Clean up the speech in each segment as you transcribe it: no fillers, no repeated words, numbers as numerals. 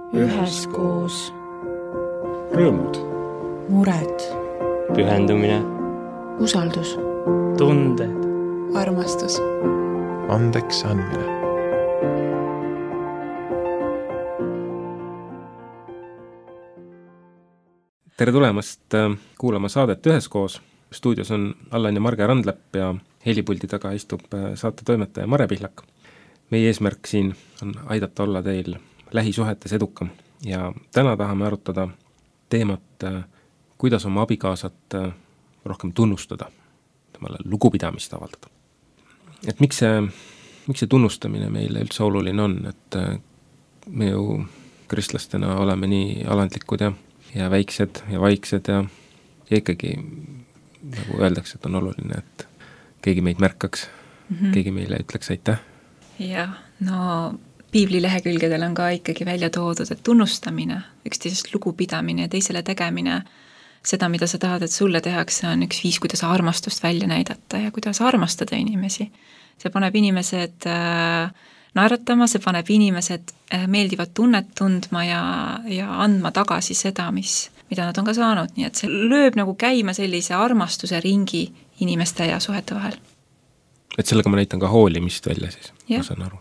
üheskoos. Rõõmud. Mured. Pühendumine. Usaldus. Tunded. Armastus. Andeks andmine. Tere tulemast kuulama saadet Üheskoos. Stuudios on Allan ja Marge Randlepp ja helipuldi taga istub saate toimetaja Mare Pihlak. Meie eesmärk siin on aidata olla teil lähisuhetes edukam ja täna tahame arutada teemat, kuidas oma abikaasat rohkem tunnustada, temale lugupidamist avaldada. Et miks see tunnustamine meile üldse oluline on, et me ju kristlastena oleme nii alandlikud ja väiksed ja vaiksed ja ikkagi, nagu öeldakse, et on oluline, et keegi meid märkaks, keegi meile ütleks aitäh. Jah, no piibli lehekülgedel on ka ikkagi välja toodud, et tunnustamine, üksteisest lugupidamine ja teisele tegemine, seda, mida sa tahad, et sulle tehakse, on üks viis, kuidas armastust välja näidata ja kuidas armastada inimesi. See paneb inimesed naeratama, see paneb inimesed meeldivat tunnet tundma ja andma tagasi seda, mida nad on ka saanud. Nii et see lööb nagu käima sellise armastuse ringi inimeste ja suhete vahel. Et sellega ma näitan ka hoolimist välja siis, ja, ma saan aru.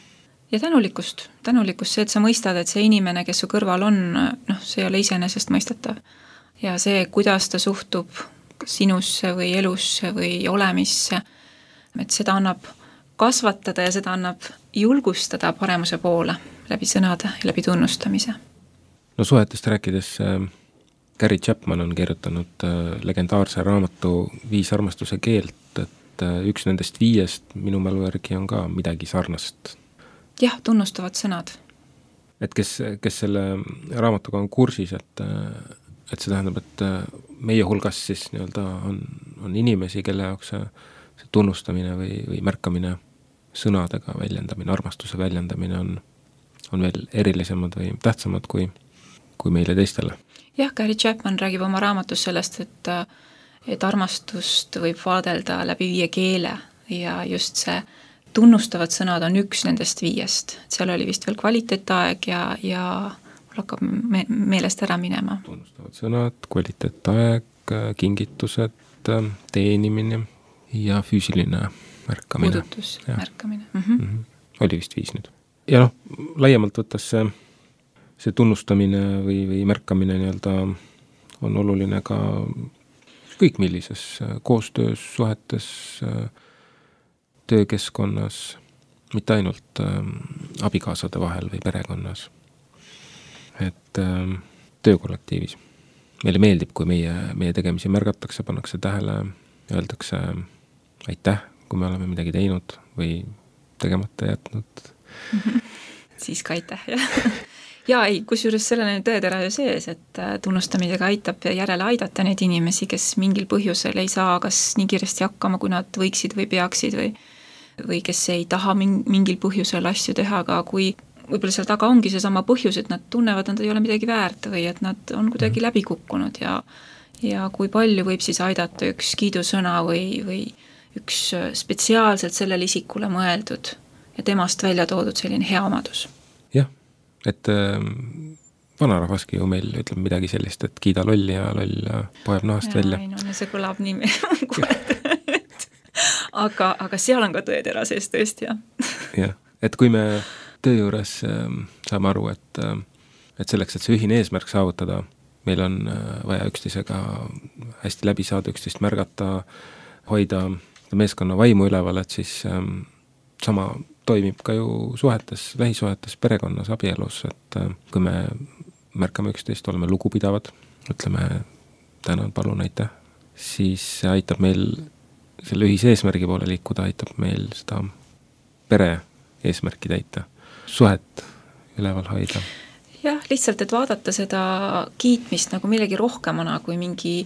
Ja tänulikkust see, et sa mõistad, et see inimene, kes su kõrval on, see ei ole iseenesest mõistetav. Ja see, kuidas ta suhtub sinusse või elusse või olemisse, et seda annab kasvatada ja seda annab julgustada paremuse poole läbi sõnade ja läbi tunnustamise. No suhetest rääkides, Gary Chapman on kirjutanud legendaarse raamatu 5 armastuse keelt, et üks nendest 5 minu mälu järgi on ka midagi sarnast. Jah, tunnustavad sõnad. Et kes selle raamatuga on kursis, et see tähendab, et meie hulgas siis nii-öelda on inimesi, kelle jaoks see tunnustamine või märkamine sõnadega väljendamine, armastuse väljendamine on veel erilisemad või tähtsamad kui meile teistele. Jah, Gary Chapman räägib oma raamatus sellest, et armastust võib vaadelda läbi 5 keele ja just see tunnustavad sõnad on üks nendest 5. Seal oli vist veel kvaliteetaeg ja mul hakkab meelest ära minema. Tunnustavad sõnad, kvaliteetaeg, kingitused, teenimine ja füüsiline märkamine. Puudutus, märkamine. Oli vist 5 nüüd. Ja laiemalt võttes see tunnustamine või märkamine nii-öelda on oluline ka kõik millises koostöös, suhetes, töökeskkonnas, mitte ainult abikaasade vahel või perekonnas. Et töökollektiivis. Meile meeldib, kui meie tegemisi märgatakse, pannakse tähele, öeldakse aitäh, kui me oleme midagi teinud või tegemata jätnud. Siis ka aitäh, jah. Ja ei, kusjuures sellele tõetera ju sees, et tunnustamisega aitab järele aidata neid inimesi, kes mingil põhjusel ei saa kas nii kiiresti hakkama, kui nad võiksid või peaksid või kes ei taha mingil põhjusel asju teha, aga kui võib-olla seal taga ongi see sama põhjus, et nad tunnevad, nad ei ole midagi väärt või et nad on kuidagi läbi kukkunud ja kui palju võib siis aidata üks kiidusõna või üks spetsiaalselt sellele isikule mõeldud ja temast välja toodud selline hea omadus. Jah, et vanarahvaski ju meil ütleb midagi sellist, et kiida loll ja loll poeb nahast välja. Ei, no see kõlab nii aga seal on ka tõetera sees tõesti, jah. Jah, et kui me töö juures saame aru, et selleks, et see ühine eesmärk saavutada, meil on vaja üksteisega hästi läbi saada, üksteist märgata, hoida meeskonna vaimu üleval, et siis sama toimib ka ju suhetes, lähisuhetes, perekonnas, abielus, et kui me märkame üksteist, oleme lugupidavad, ütleme tänan, palun, aitäh, siis see aitab meil selle ühise eesmärgi poole liikuda, aitab meil seda pere eesmärki täita, suhet üleval hoida. Jah, lihtsalt, et vaadata seda kiitmist nagu millegi rohkemana kui mingi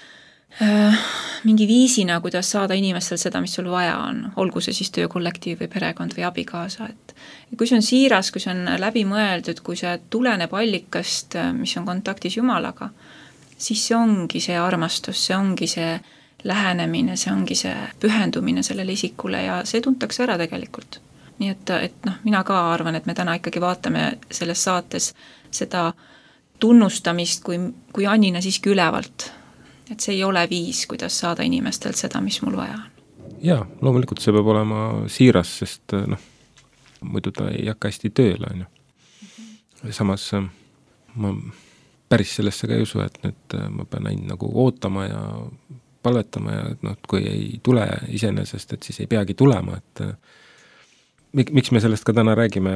viisina, kuidas saada inimestel seda, mis sul vaja on, olgu see siis töökollektiiv või perekond või abikaasa. Et kui see on siiras, kui see on läbi mõeldud, kui see tuleneb allikast, mis on kontaktis Jumalaga, siis see ongi see armastus, see ongi see lähenemine, see ongi see pühendumine sellele isikule ja see tuntakse ära tegelikult. nii et noh, mina ka arvan, et me täna ikkagi vaatame selles saates seda tunnustamist kui Annina siiski ülevalt. Et see ei ole viis, kuidas saada inimestelt seda, mis mul vaja on. Jaa, loomulikult see peab olema siiras, sest muidu ta ei hakka hästi tööle, on ju. Samas ma päris sellesse ka ei usu, et nüüd ma pean ainult nagu ootama ja palvetama ja et kui ei tule iseenesest, et siis ei peagi tulema, et miks me sellest ka täna räägime,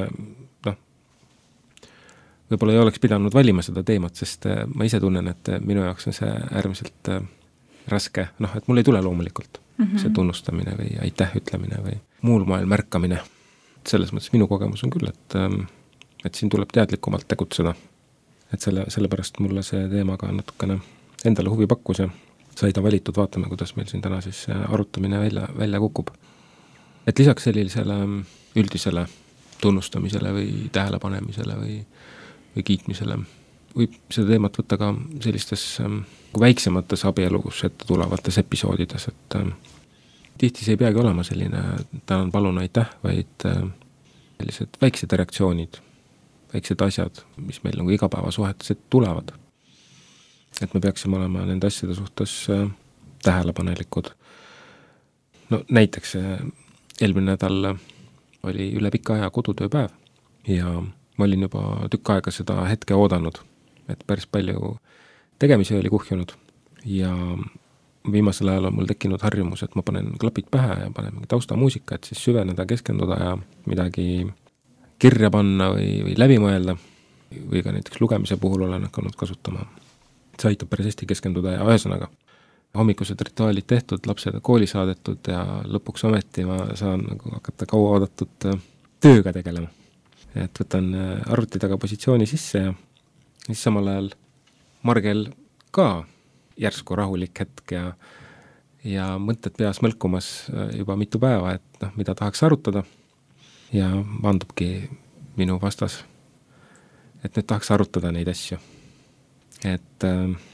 võib-olla ei oleks pidanud valima seda teemat, sest ma ise tunnen, et minu jaoks on see äärmiselt raske, et mul ei tule loomulikult see tunnustamine või aitäh ütlemine või muul moel märkamine. Selles mõttes minu kogemus on küll, et siin tuleb teadlikumalt tegutseda. Et sellepärast mulle see teema ka natukene endale huvi pakkus ja sai ta valitud, vaatame, kuidas meil siin täna siis arutamine välja kukub. Et lisaks sellisele üldisele tunnustamisele või tähelepanemisele või kiitmisele võib seda teemat võtta ka sellistes väiksemates abielus ette tulevates episoodides, et tihti see ei peagi olema selline tänan, palun, aitäh, vaid sellised väiksed reaktsioonid, väiksed asjad, mis meil nagu igapäevasuhetes ette tulevad. Et me peaksime olema nende asjade suhtes tähelepanelikud. No näiteks eelmine nädal oli üle pika aja kodutööpäev ja ma olin juba tükk aega seda hetke oodanud, et päris palju tegemisi oli kuhjunud ja viimasel ajal on mul tekkinud harjumus, et ma panen klapid pähe ja panen mingi taustamuusika, et siis süveneda, keskenduda ja midagi kirja panna või läbi mõelda või ka näiteks lugemise puhul olen hakanud kasutama. See aitab päris hästi keskenduda ja ühesõnaga hommikused rituaalid tehtud, lapsed kooli saadetud ja lõpuks ometi ma saan nagu hakata kaua oodatud tööga tegelema. Et võtan arvuti taga positsiooni sisse ja siis samal ajal Margel ka järsku rahulik hetk ja mõtted peas mõlkumas juba mitu päeva, et mida tahaks arutada ja vandubki minu vastas, et nüüd tahaks arutada neid asju. Et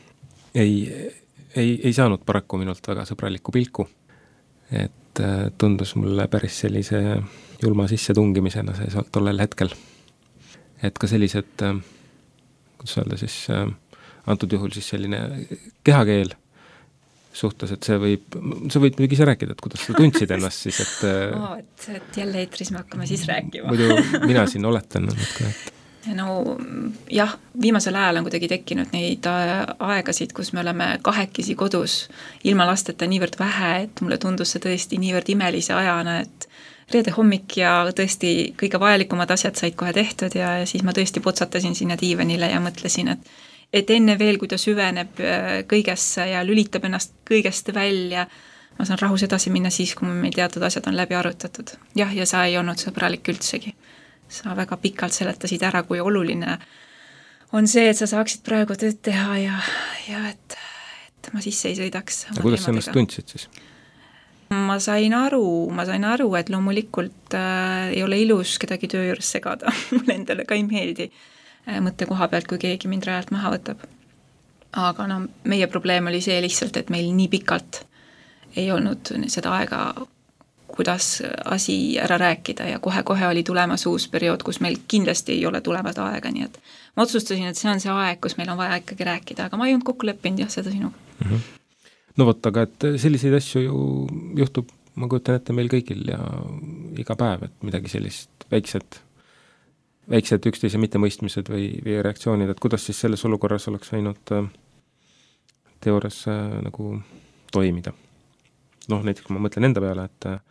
ei saanud paraku minult väga sõbralikku pilku, et tundus mulle päris sellise julma sisse tungimisena see tollel hetkel. Et ka sellised, kuidas öelda siis, antud juhul siis selline kehakeel suhtes, et see võib muidugi ise rääkida, et kuidas sa tundsid ennast siis, et jälle eetris me hakkame siis rääkima. Muidu mina siin oletan. No jah, viimasel ajal on kuidagi tekkinud neid aegasid, kus me oleme kahekesi kodus ilma lasteta niivõrd vähe, et mulle tundus see tõesti niivõrd imelise ajana, et reede hommik ja tõesti kõige vajalikumad asjad said kohe tehtud ja siis ma tõesti potsatasin sinna diivanile ja mõtlesin, et enne veel, kui ta süveneb kõigesse ja lülitab ennast kõigest välja, ma saan rahus edasi minna siis, kui meil teatud asjad on läbi arutatud. Jah, ja sa ei olnud sõbralik üldsegi. Sa väga pikalt seletasid ära, kui oluline on see, et sa saaksid praegu tööd teha ja et ma sisse ei sõidaks. Ja kuidas sa ennast tundsid siis? Ma sain aru, et loomulikult ei ole ilus kedagi töö juures segada. Mulle endale ka ei meeldi mõtte koha pealt, kui keegi mind rajalt maha võtab. Aga meie probleem oli see lihtsalt, et meil nii pikalt ei olnud seda aega, kuidas asi ära rääkida ja kohe oli tulemas uus periood, kus meil kindlasti ei ole tulemas aega, nii et ma otsustasin, et see on see aeg, kus meil on vaja ikkagi rääkida, aga ma ei olnud kokku leppinud seda sinuga. Mm-hmm. No vot, aga et selliseid asju ju juhtub, ma kujutan ette meil kõigil ja iga päev, et midagi sellist väiksed üksteise mittemõistmised või reaktsioonid, et kuidas siis selles olukorras oleks võinud teoorias nagu toimida. Näiteks ma mõtlen enda peale,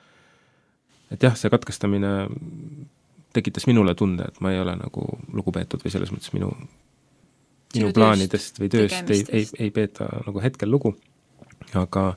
et jah, see katkestamine tekitas minule tunde, et ma ei ole nagu lugupeetud või selles mõttes minu plaanidest või tööst ei peeta nagu hetkel lugu. Aga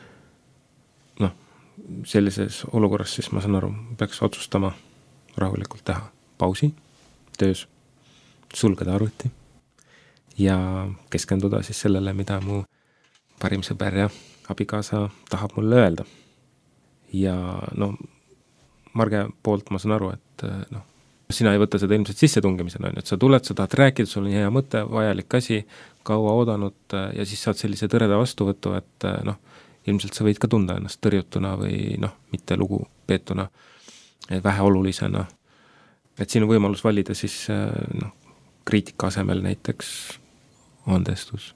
sellises olukorras siis ma saan aru, peaks otsustama rahulikult teha pausi töös, sulgeda arvuti ja keskenduda siis sellele, mida mu parim sõber ja abikaasa tahab mulle öelda. Ja Marge poolt ma saan aru, et sina ei võta seda ilmselt sissetungimisena, et sa tuled, sa tahad rääkida, sul on hea mõte, vajalik asi, kaua oodanud ja siis saad sellise tõreda vastuvõtu, et ilmselt sa võid ka tunda ennast tõrjutuna või mitte lugupeetuna. väheolulisena. Et siin on võimalus valida siis kriitika asemel näiteks andestus.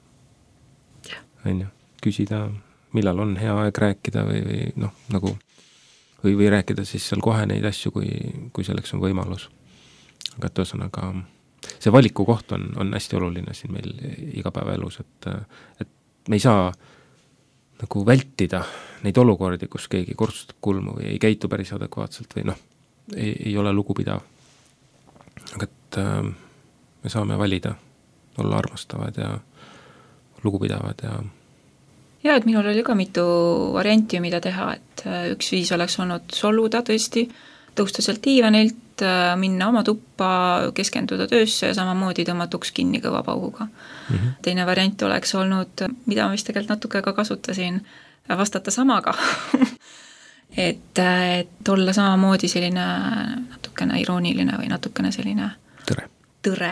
On ju, küsida, millal on hea aeg rääkida või nagu või rääkida siis seal kohe neid asju, kui selleks on võimalus. Aga et ühesõnaga see valiku koht on hästi oluline siin meil igapäevaelus, et me ei saa nagu vältida neid olukordi, kus keegi kortsustab kulmu või ei käitu päris adekvaatselt või ei ole lugupidav. Aga et me saame valida, olla armastavad ja lugupidavad ja et minul oli ka mitu varianti, mida teha, et üks viis oleks olnud solvuda tõesti, tõusta sealt diivanilt, minna oma tuppa, keskenduda töösse ja samamoodi tõmmata uks kinni kõva pauguga. Teine variant oleks olnud, mida ma vist tegelikult natuke ka kasutasin, vastata samaga. et olla samamoodi selline natukene irooniline või natukene selline tõre.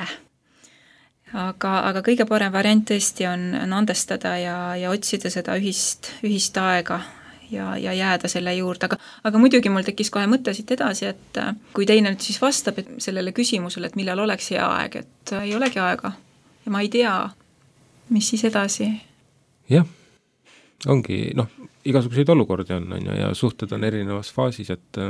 Aga kõige parem variant tõesti on andestada ja otsida seda ühist aega ja jääda selle juurde, aga muidugi mul tekkis kohe mõte siit edasi, et kui teine nüüd siis vastab sellele küsimusele, et millal oleks hea aeg, et ei olegi aega ja ma ei tea, mis siis edasi. Jah, ongi, igasuguseid olukordi on ja suhted on erinevas faasis,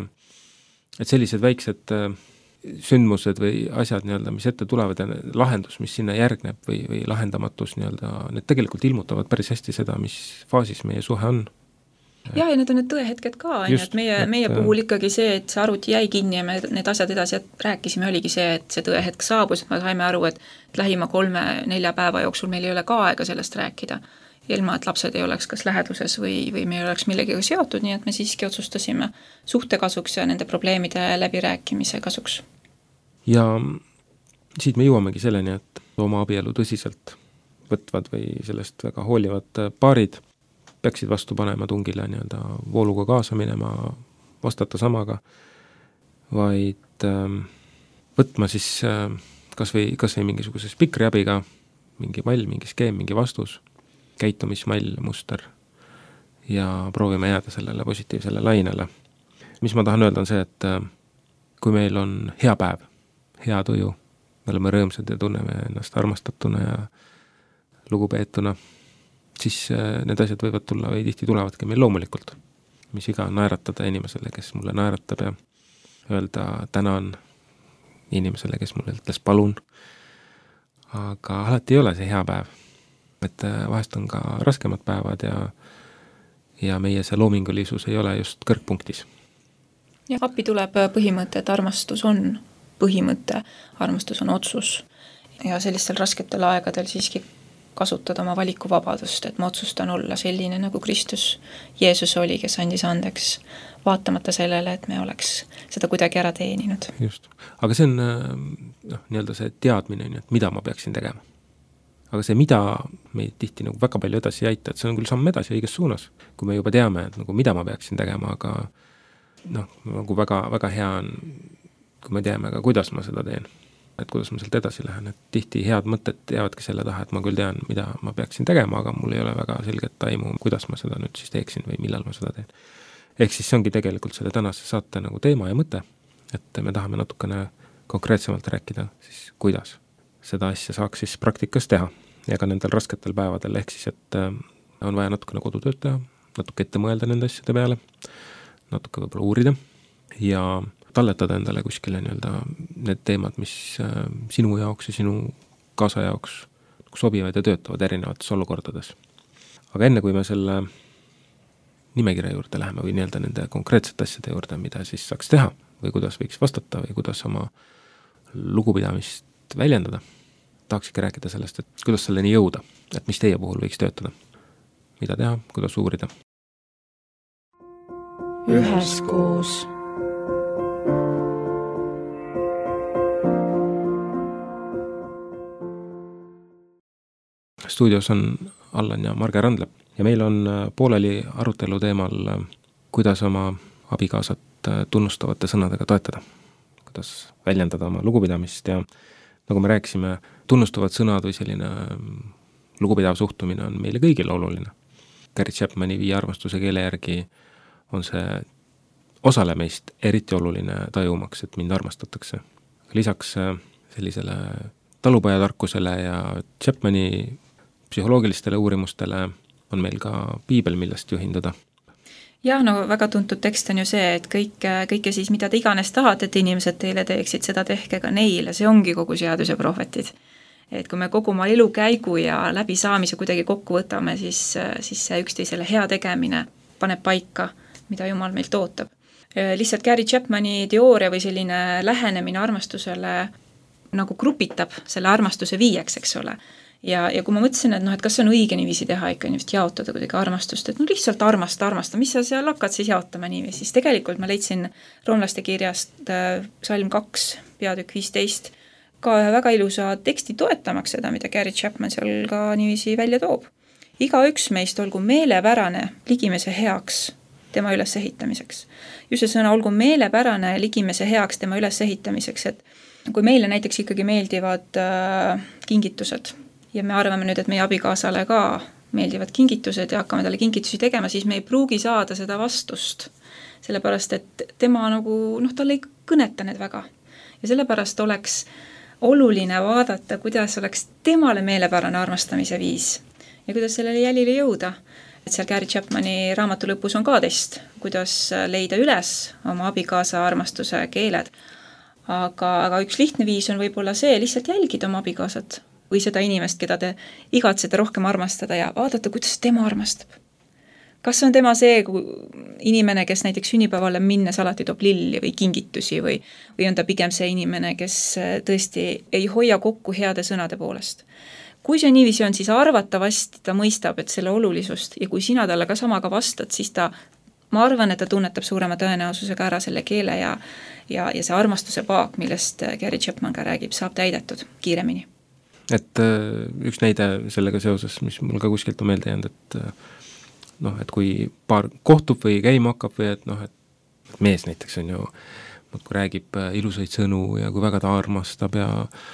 et sellised väiksed sündmused või asjad, mis ette tulevad ja lahendus, mis sinna järgneb või lahendamatus, need tegelikult ilmutavad päris hästi seda, mis faasis meie suhe on. Ja need on need tõehetked ka, et meie puhul ikkagi see, et see arvuti jäi kinni ja me need asjad edasi rääkisime, oligi see, et see tõehetk saabus, et me saime aru, et lähima 3-4 päeva jooksul meil ei ole ka aega sellest rääkida, ilma et lapsed ei oleks kas läheduses või me ei oleks millegagi seotud, nii et me siiski otsustasime suhte kasuks ja nende probleemide läbirääkimise kasuks. Ja siit me jõuamegi selleni, et oma abielu tõsiselt võtvad või sellest väga hoolivad paarid peaksid vastu panema tungile vooluga kaasa minema, vastata samaga, vaid võtma siis kas või mingisuguse spikriabiga mingi mall, mingi skeem, mingi vastus, käitumismall, muster ja proovime jääda sellele positiivsele lainele. Mis ma tahan öelda on see, et kui meil on hea päev, hea tuju, me oleme rõõmsad ja tunneme ennast armastatuna ja lugupeetuna, siis need asjad võivad tulla või tihti tulevadki meil loomulikult. Mis iga naeratada inimesele, kes mulle naeratab ja öelda tänan inimesele, kes mulle ütles palun. Aga alati ei ole see hea päev. Et vahest on ka raskemad päevad ja meie see loomingulisus ei ole just kõrgpunktis. Ja appi tuleb põhimõte, et armastus on põhimõte, armastus on otsus ja sellistel rasketel aegadel siiski kasutada oma valikuvabadust, et ma otsustan olla selline, nagu Kristus Jeesus oli, kes andis andeks, vaatamata sellele, et me oleks seda kuidagi ära teeninud. Just. Aga see on see teadmine, et mida ma peaksin tegema. Aga see, mida meid tihti väga palju edasi ei aita, et see on küll samm edasi õiges suunas, kui me juba teame, et mida ma peaksin tegema, aga väga, väga hea on, kui me teame ka, kuidas ma seda teen. Et kuidas ma sealt edasi lähen, et tihti head mõtted jäävadki selle taha, et ma küll tean, mida ma peaksin tegema, aga mul ei ole väga selget taimu, kuidas ma seda nüüd siis teeksin või millal ma seda teen. Ehk siis see ongi tegelikult selle tänase saate teema ja mõte, et me tahame natukene konkreetsemalt rääkida siis, kuidas seda asja saaks siis praktikas teha ja ka nendel rasketel päevadel, ehk siis, et on vaja natukene kodutööd teha, natuke ette mõelda nende asjade peale, natuke võib-olla uurida ja talletada endale kuskile need teemad, mis sinu jaoks ja sinu kaasa jaoks sobivad ja töötavad erinevates olukordades. Aga enne kui me selle nimekirja juurde läheme või nende konkreetsete asjade juurde, mida siis saaks teha või kuidas võiks vastata või kuidas oma lugupidamist väljendada, tahakski rääkida sellest, et kuidas selleni jõuda, et mis teie puhul võiks töötada, mida teha, kuidas uurida. Üheskoos. Stuudios on Allan ja Marge Randlepp ja meil on pooleli arutelu teemal, kuidas oma abikaasat tunnustavate sõnadega toetada, kuidas väljendada oma lugupidamist ja nagu me rääkisime, tunnustavad sõnad või selline lugupidav suhtumine on meile kõigile oluline. Gary Chapmani 5 armastuse keele järgi on see osale meist eriti oluline tajumaks, et mind armastatakse. Lisaks sellisele talupojatarkusele ja Chapmani psühholoogilistele uurimustele on meil ka piibel, millest juhinduda. Jah, no väga tuntud tekst on ju see, et kõike siis, mida te iganes tahate, et inimesed teile teeksid, seda tehke ka neile, see ongi kogu seadus ja prohvetid. Et kui me kogu oma elukäigu ja läbisaamise kuidagi kokku võtame, siis see üksteisele hea tegemine paneb paika, mida Jumal meilt ootab. Lihtsalt Gary Chapmani teooria või selline lähenemine armastusele nagu grupitab selle armastuse 5, eks ole. Ja kui ma mõtlesin, et kas on õige niiviisi teha ikka niiviisi jaotada kuidagi armastust, et lihtsalt armasta, mis sa seal hakkad siis jaotama niiviisi, siis tegelikult ma leidsin Roomlaste kirjast Salm 2, peatükk 15, ka ühe väga ilusa teksti toetamaks seda, mida Gary Chapman seal ka niiviisi välja toob. Igaüks meist olgu meelepärane ligimese heaks tema ülesehitamiseks. Just see sõna olgu meelepärane ligimese heaks tema ülesehitamiseks, et kui meile näiteks ikkagi meeldivad kingitused ja me arvame nüüd, et meie abikaasale ka meeldivad kingitused ja hakkame talle kingitusi tegema, siis me ei pruugi saada seda vastust. Sellepärast, et tema talle ei kõneta need väga. Ja sellepärast oleks oluline vaadata, kuidas oleks temale meelepärane armastamise viis ja kuidas sellele jälile jõuda. Et seal Gary Chapmani raamatu lõpus on ka test, kuidas leida üles oma abikaasa armastuse keeled. Aga üks lihtne viis on võib-olla see lihtsalt jälgida oma abikaasat või seda inimest, keda te igatsete rohkem armastada ja vaadata, kuidas tema armastab. Kas on tema see inimene, kes näiteks sünnipäevale minnes alati toob lilli või kingitusi või on ta pigem see inimene, kes tõesti ei hoia kokku heade sõnade poolest. Kui see niiviisi on, siis arvatavasti ta mõistab, et selle olulisust ja kui sina talle ka samaga vastad, siis ma arvan, et ta tunnetab suurema tõenäosusega ära selle keele ja see armastuse paak, millest Gary Chapman ka räägib, saab täidetud kiiremini. Et üks näide sellega seoses, mis mul ka kuskilt on meelde jäänud, et kui paar kohtub või käima hakkab või et mees näiteks on ju, kui räägib ilusaid sõnu ja kui väga ta armastab ja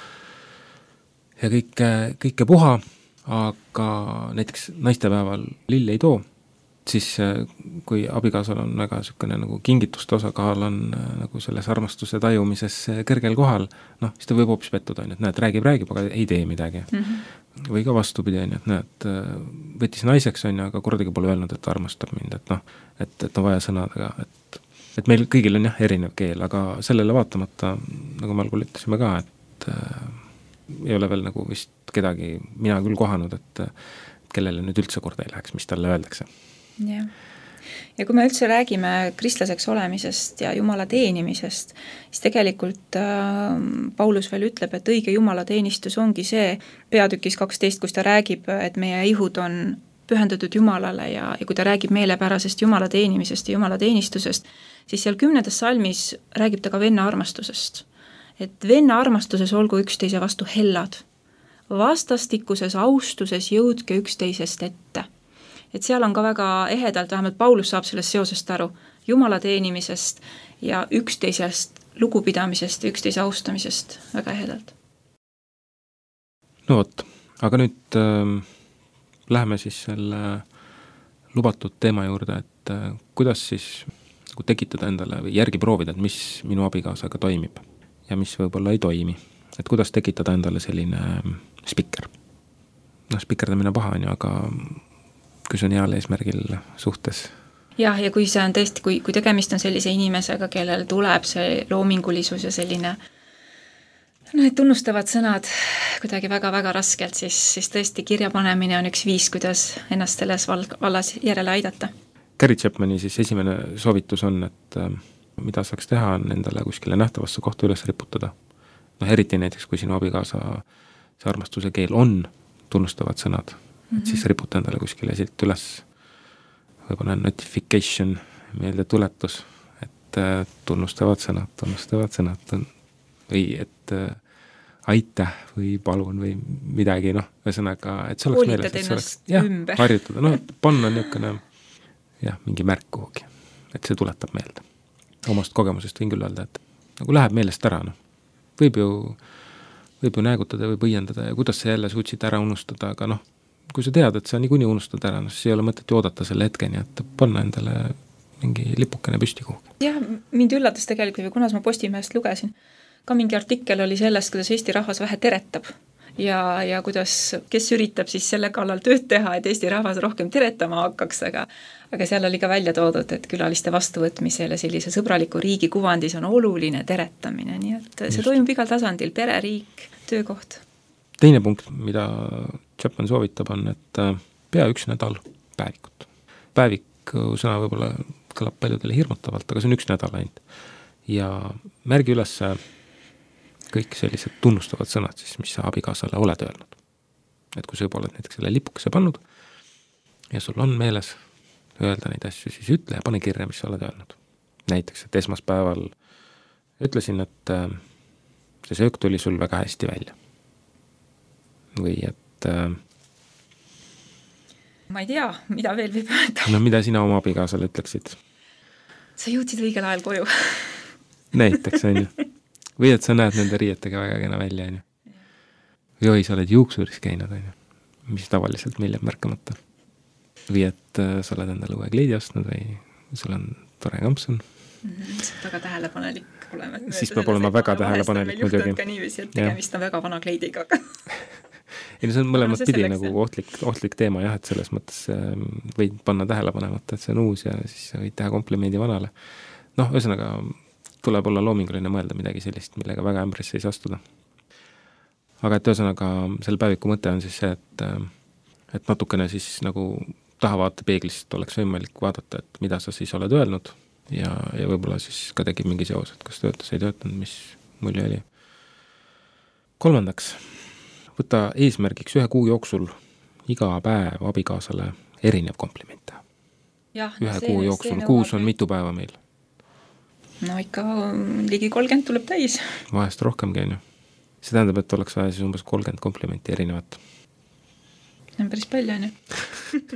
kõike puha, aga näiteks naistepäeval lill ei too, siis kui abikaasal on väga niisugune nagu kingituste osakaal on nagu selles armastuse tajumises kõrgel kohal, siis ta võib hoopis pettuda, et näed, räägib, aga ei tee midagi. Mm-hmm. Või ka vastupidi, et näed, võttis naiseks, aga kordagi pole öelnud, et ta armastab mind, et on vaja sõnadega, et meil kõigil on erinev keel, aga sellele vaatamata, nagu me algul ütlesime ka, et ei ole veel nagu vist kedagi, mina küll kohanud, et kellele nüüd üldse korda ei läheks, mis talle öeldakse. Ja. Ja kui me üldse räägime kristlaseks olemisest ja Jumala teenimisest, siis tegelikult Paulus veel ütleb, et õige Jumala teenistus ongi see peatükis 12, kus ta räägib, et meie ihud on pühendatud Jumalale ja kui ta räägib meelepärasest Jumala teenimisest ja Jumala teenistusest, siis seal 10. salmis räägib ta ka venna armastusest. Et venna armastuses olgu üksteise vastu hellad, vastastikuses austuses jõudke üksteisest ette. Et seal on ka väga ehedalt, vähemalt Paulus saab sellest seosest aru, Jumala teenimisest ja üksteisest lugupidamisest ja üksteise austamisest väga ehedalt. No vot, aga nüüd läheme siis selle lubatud teema juurde, et kuidas siis tekitada endale või järgi proovida, et mis minu abikaasaga toimib ja mis võib-olla ei toimi. Et kuidas tekitada endale selline spikker. Spikerdamine paha on ju, aga kui see on heal eesmärgil suhtes. Jah, ja kui see on tõesti, kui tegemist on sellise inimesega, kellel tuleb see loomingulisus ja selline et tunnustavad sõnad kuidagi väga-väga raskelt, siis tõesti kirjapanemine on üks viis, kuidas ennast selles vallas järele aidata. Gary Chapmani siis esimene soovitus on, et mida saaks teha, on endale kuskile nähtavasse kohta üles riputada. Eriti näiteks, kui sinu abikaasa see armastuse keel on tunnustavad sõnad, et siis riputa endale kuskile siit üles võib-olla notification, meelde tuletus, et tunnustavad sõnad või et aitäh või palun või midagi, ühesõnaga, et see oleks meeles, et see oleks harjutada, panna niisugune mingi märk kuhugi, et see tuletab meelde. Omast kogemusest võin küll öelda, et nagu läheb meelest ära, võib ju näägutada või põiendada ja kuidas sa jälle suutsid ära unustada, aga kui sa tead, et sa niikuinii unustad ära, siis ei ole mõtet ju oodata selle hetkeni, et panna endale mingi lipukene püsti kuhugi. Jah, mind üllatas tegelikult, või kunas ma Postimehest lugesin, ka mingi artikkel oli sellest, kuidas Eesti rahvas vähe teretab ja kuidas, kes üritab siis selle kallal tööd teha, et Eesti rahvas rohkem teretama hakkaks, aga seal oli ka välja toodud, et külaliste vastuvõtmisel ja sellise sõbraliku riigi kuvandis on oluline teretamine, nii et see toimub igal tasandil, pere, riik, töökoht. Teine punkt, mida Chapman soovitab, on, et pea 1 nädal päevikut. Päeviku sõna võib-olla kõlab paljudele hirmutavalt, aga see on 1 nädal ainult. Ja märgi üles kõik sellised tunnustavad sõnad, siis, mis sa abikaasale oled öelnud. Et kui sa juba oled näiteks selle lipukese pannud ja sul on meeles öelda neid asju, siis ütle ja pane kirja, mis sa oled öelnud. Näiteks, et esmaspäeval ütlesin, et see söök tuli sul väga hästi välja. Või et ma ei tea, mida veel võib öelda. No mida sina oma abikaasale ütleksid? Sa jõudsid õigel ajal koju. Näiteks, on ju. Või et sa näed nende riietega väga kena välja, on ju. Või oi, sa oled juuksuris käinud, on ju. Mis tavaliselt meil jääb märkamata. Või et sa oled endale uue kleidi ostnud või sul on tore kampsun. See on väga tähelepanelik olema. Siis peab olema väga tähelepanelik muidugi. Vahest on meil juhtud ka niiviisi, et tegemist on väga vana kleidiga. Ei, no see on mõlemad pidi nagu ohtlik teema, jah, et selles mõttes võid panna tähelepanemata, et see on uus ja siis võid teha komplimendi vanale. Noh, ühesõnaga tuleb olla loominguline mõelda midagi sellist, millega väga ämbrisse ei astuda. Aga et ühesõnaga selle päeviku mõte on siis see, et natukene siis nagu tahavaate peeglist oleks võimalik vaadata, et mida sa siis oled öelnud ja võib-olla siis ka tekib mingi seos, et kas töötas, ei töötanud, mis mulje oli. 3. Võta eesmärgiks 1 kuu jooksul iga päev abikaasale erinev kompliment. Ühe kuu jooksul, kuus on mitu päeva meil? No ikka ligi 30 tuleb täis. Vahest rohkemgi, on ju. See tähendab, et oleks vaja siis umbes 30 komplimenti erinevat. See on päris palju, on ju.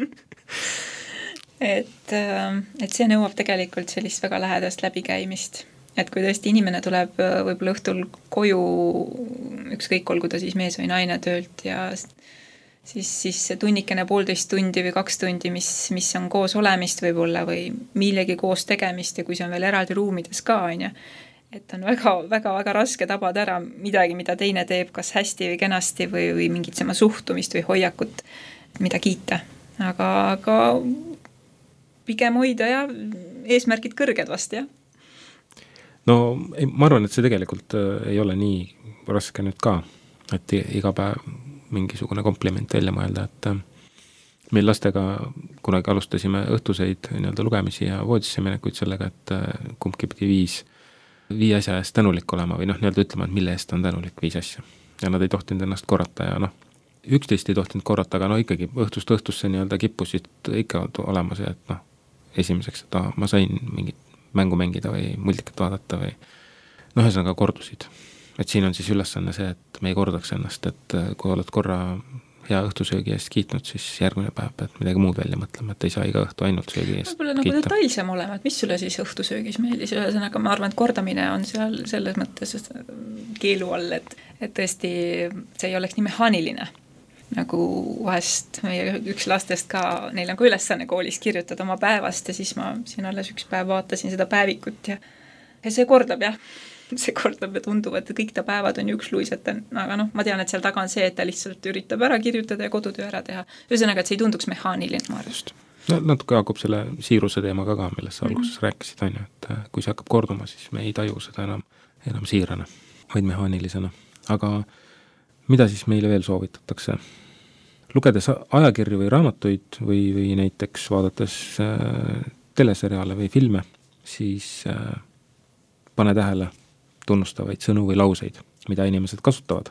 et see nõuab tegelikult sellist väga lähedast läbikäimist. Et kui tõesti inimene tuleb võib-olla õhtul koju, ükskõik olgu ta siis mees või naine töölt ja siis see tunnikene 1,5 tundi või 2 tundi, mis on koos olemist võib-olla või millegi koos tegemist ja kui see on veel eraldi ruumides ka, on ju, et on väga raske tabada ära midagi, mida teine teeb, kas hästi või kenasti või mingit sama suhtumist või hoiakut, mida kiita. Aga pigem hoida ja eesmärgid kõrged vast, jah. No ma arvan, et see tegelikult ei ole nii raske nüüd ka, et iga päev mingisugune kompliment välja mõelda, et meil lastega kunagi alustasime õhtuseid nii-öelda lugemisi ja voodisse minekuid sellega, et kumbki pidi 5 asja eest tänulik olema või nii-öelda ütlema, et mille eest on tänulik 5 asja. Ja nad ei tohtinud ennast korrata ja 11 ei tohtinud korrata, aga ikkagi õhtust õhtusse nii-öelda kippusid ikka olema see, et esimeseks, et ma sain mingit mängu mängida või multikat vaadata või ühesõnaga kordusid. Et siin on siis ülesanne see, et me ei kordaks ennast, et kui oled korra hea õhtusöögi eest kiitnud, siis järgmine päev pead midagi muud välja mõtlema, et ei saa iga õhtu ainult söögi eest võib-olla kiita. Detailsem olema, et mis sulle siis õhtusöögis meeldis, ühesõnaga ma arvan, et kordamine on seal selles mõttes keelu all, et tõesti see ei oleks nii mehaaniline. Nagu vahest meie üks lastest ka, neil on ka ülesanne koolis kirjutada oma päevast ja siis ma siin alles üks päev vaatasin seda päevikut ja see kordab, jah. See kordab ja tundub, et kõik ta päevad on ju üksluised, aga ma tean, et seal taga on see, et ta lihtsalt üritab ära kirjutada ja kodutöö ära teha. Ühesõnaga, et see ei tunduks mehaaniline, ma arvast. No, natuke haakub selle siiruse teemaga ka, millest sa alguses rääkisid, on ju, et kui see hakkab korduma, siis me ei taju seda enam siirana, vaid mehaanilisena. Aga mida siis meile veel soovitatakse? Lugedes ajakirju või raamatuid või näiteks vaadates teleseriaale või filme, siis pane tähele tunnustavaid sõnu või lauseid, mida inimesed kasutavad.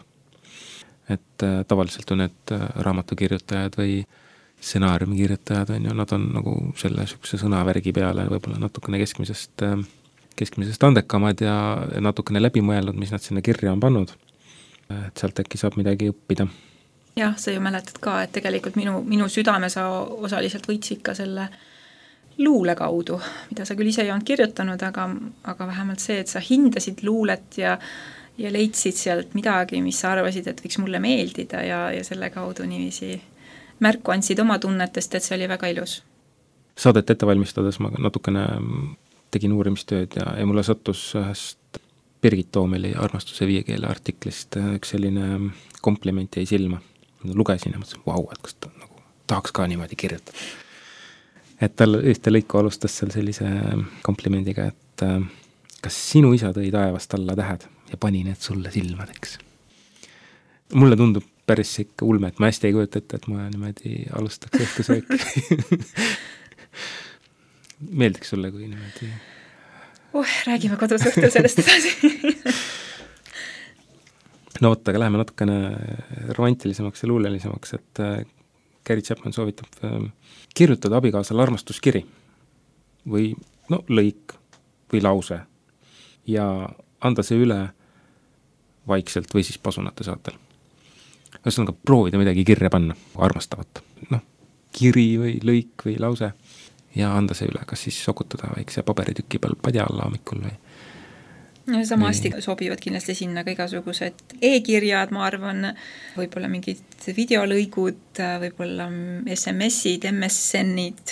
Et tavaliselt on need raamatukirjutajad või stsenaariumikirjutajad, nad on nagu selle sükse sõnavärgi peale võib-olla natukene keskmisest andekamad ja natukene läbimõelnud, mis nad sinna kirja on pannud. Et sealt äkki saab midagi õppida. Jah, sa ju mäletad ka, et tegelikult minu südame sa osaliselt võitsid ka selle luule kaudu, mida sa küll ise ei olnud kirjutanud, aga vähemalt see, et sa hindasid luulet ja leidsid sealt midagi, mis sa arvasid, et võiks mulle meeldida ja selle kaudu niiviisi märku andsid oma tunnetest, et see oli väga ilus. saadet ette valmistades ma natukene tegin uurimistööd ja mulle sattus ühest Birgit Toomeli Armastuse 5 keele artiklist üks selline kompliment jäi silma. Lugesin ja mõtlesin, vau, et kas ta nagu tahaks ka niimoodi kirjutada. Et tal ühte lõiku alustas seal sellise komplimendiga, et kas sinu isa tõi taevast alla tähed ja pani need sulle silmadeks. Mulle tundub päris ikka ulme, et ma hästi ei kujuta ette, et ma niimoodi alustaks õhtusööki. Meeldiks sulle, kui niimoodi... räägime kodus õhtul sellest edasi. No võtta, aga läheme natukene romantilisemaks ja luulelisemaks, et Gary Chapman soovitab kirjutada abikaasale armastuskiri või lõik või lause ja anda see üle vaikselt või siis pasunate saatel. Ühesõnaga proovida midagi kirja panna, armastavat. Kiri või lõik või lause ja anda see üle, kas siis sokutada väikse paberitüki peal padja alla hommikul või. Ja sama hästi sobivad kindlasti sinna ka igasugused e-kirjad, ma arvan, võib-olla mingid videolõigud, võib-olla SMS-id, MSN-id,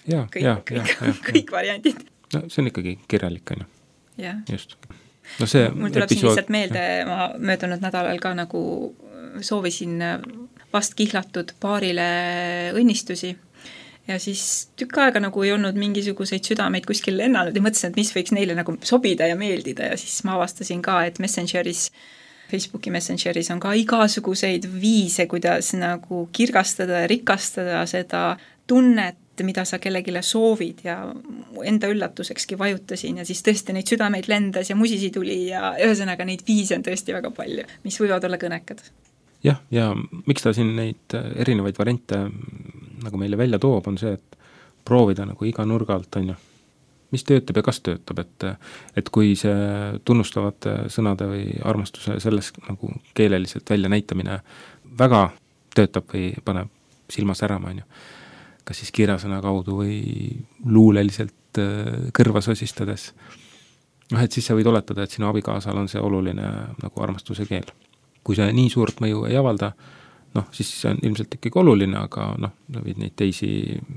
kõik variandid. No see on ikkagi kirjalik, on ju. Jah. Just. See mul tuleb siin lihtsalt meelde, ma möödunud nädalal ka nagu soovisin vast kihlatud paarile õnnistusi ja siis tükk aega nagu ei olnud mingisuguseid südameid kuskil lennanud ja mõtlesin, et mis võiks neile nagu sobida ja meeldida ja siis ma avastasin ka, et Facebooki Messengeris on ka igasuguseid viise, kuidas nagu kirgastada ja rikastada seda tunnet, mida sa kellegile soovid ja enda üllatusekski vajutasin ja siis tõesti neid südameid lendas ja musisi tuli ja ühesõnaga neid viise on tõesti väga palju, mis võivad olla kõnekad. Jah, ja miks ta siin neid erinevaid variante nagu meile välja toob, on see, et proovida nagu iga nurga alt, on ju, mis töötab ja kas töötab, et kui see tunnustavate sõnade või armastuse selles nagu keeleliselt välja näitamine väga töötab või paneb silma särama, on ju, kas siis kirjasõna kaudu või luuleliselt kõrva sosistades. Et siis sa võid oletada, et sinu abikaasal on see oluline nagu armastuse keel. Kui see nii suurt mõju ei avalda, siis see on ilmselt ikkagi oluline, aga võid neid teisi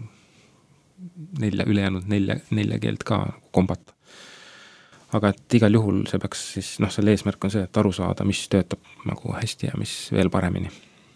ülejäänud nelja keelt ka kombata. Aga et igal juhul see peaks siis, selle eesmärk on see, et aru saada, mis töötab nagu hästi ja mis veel paremini.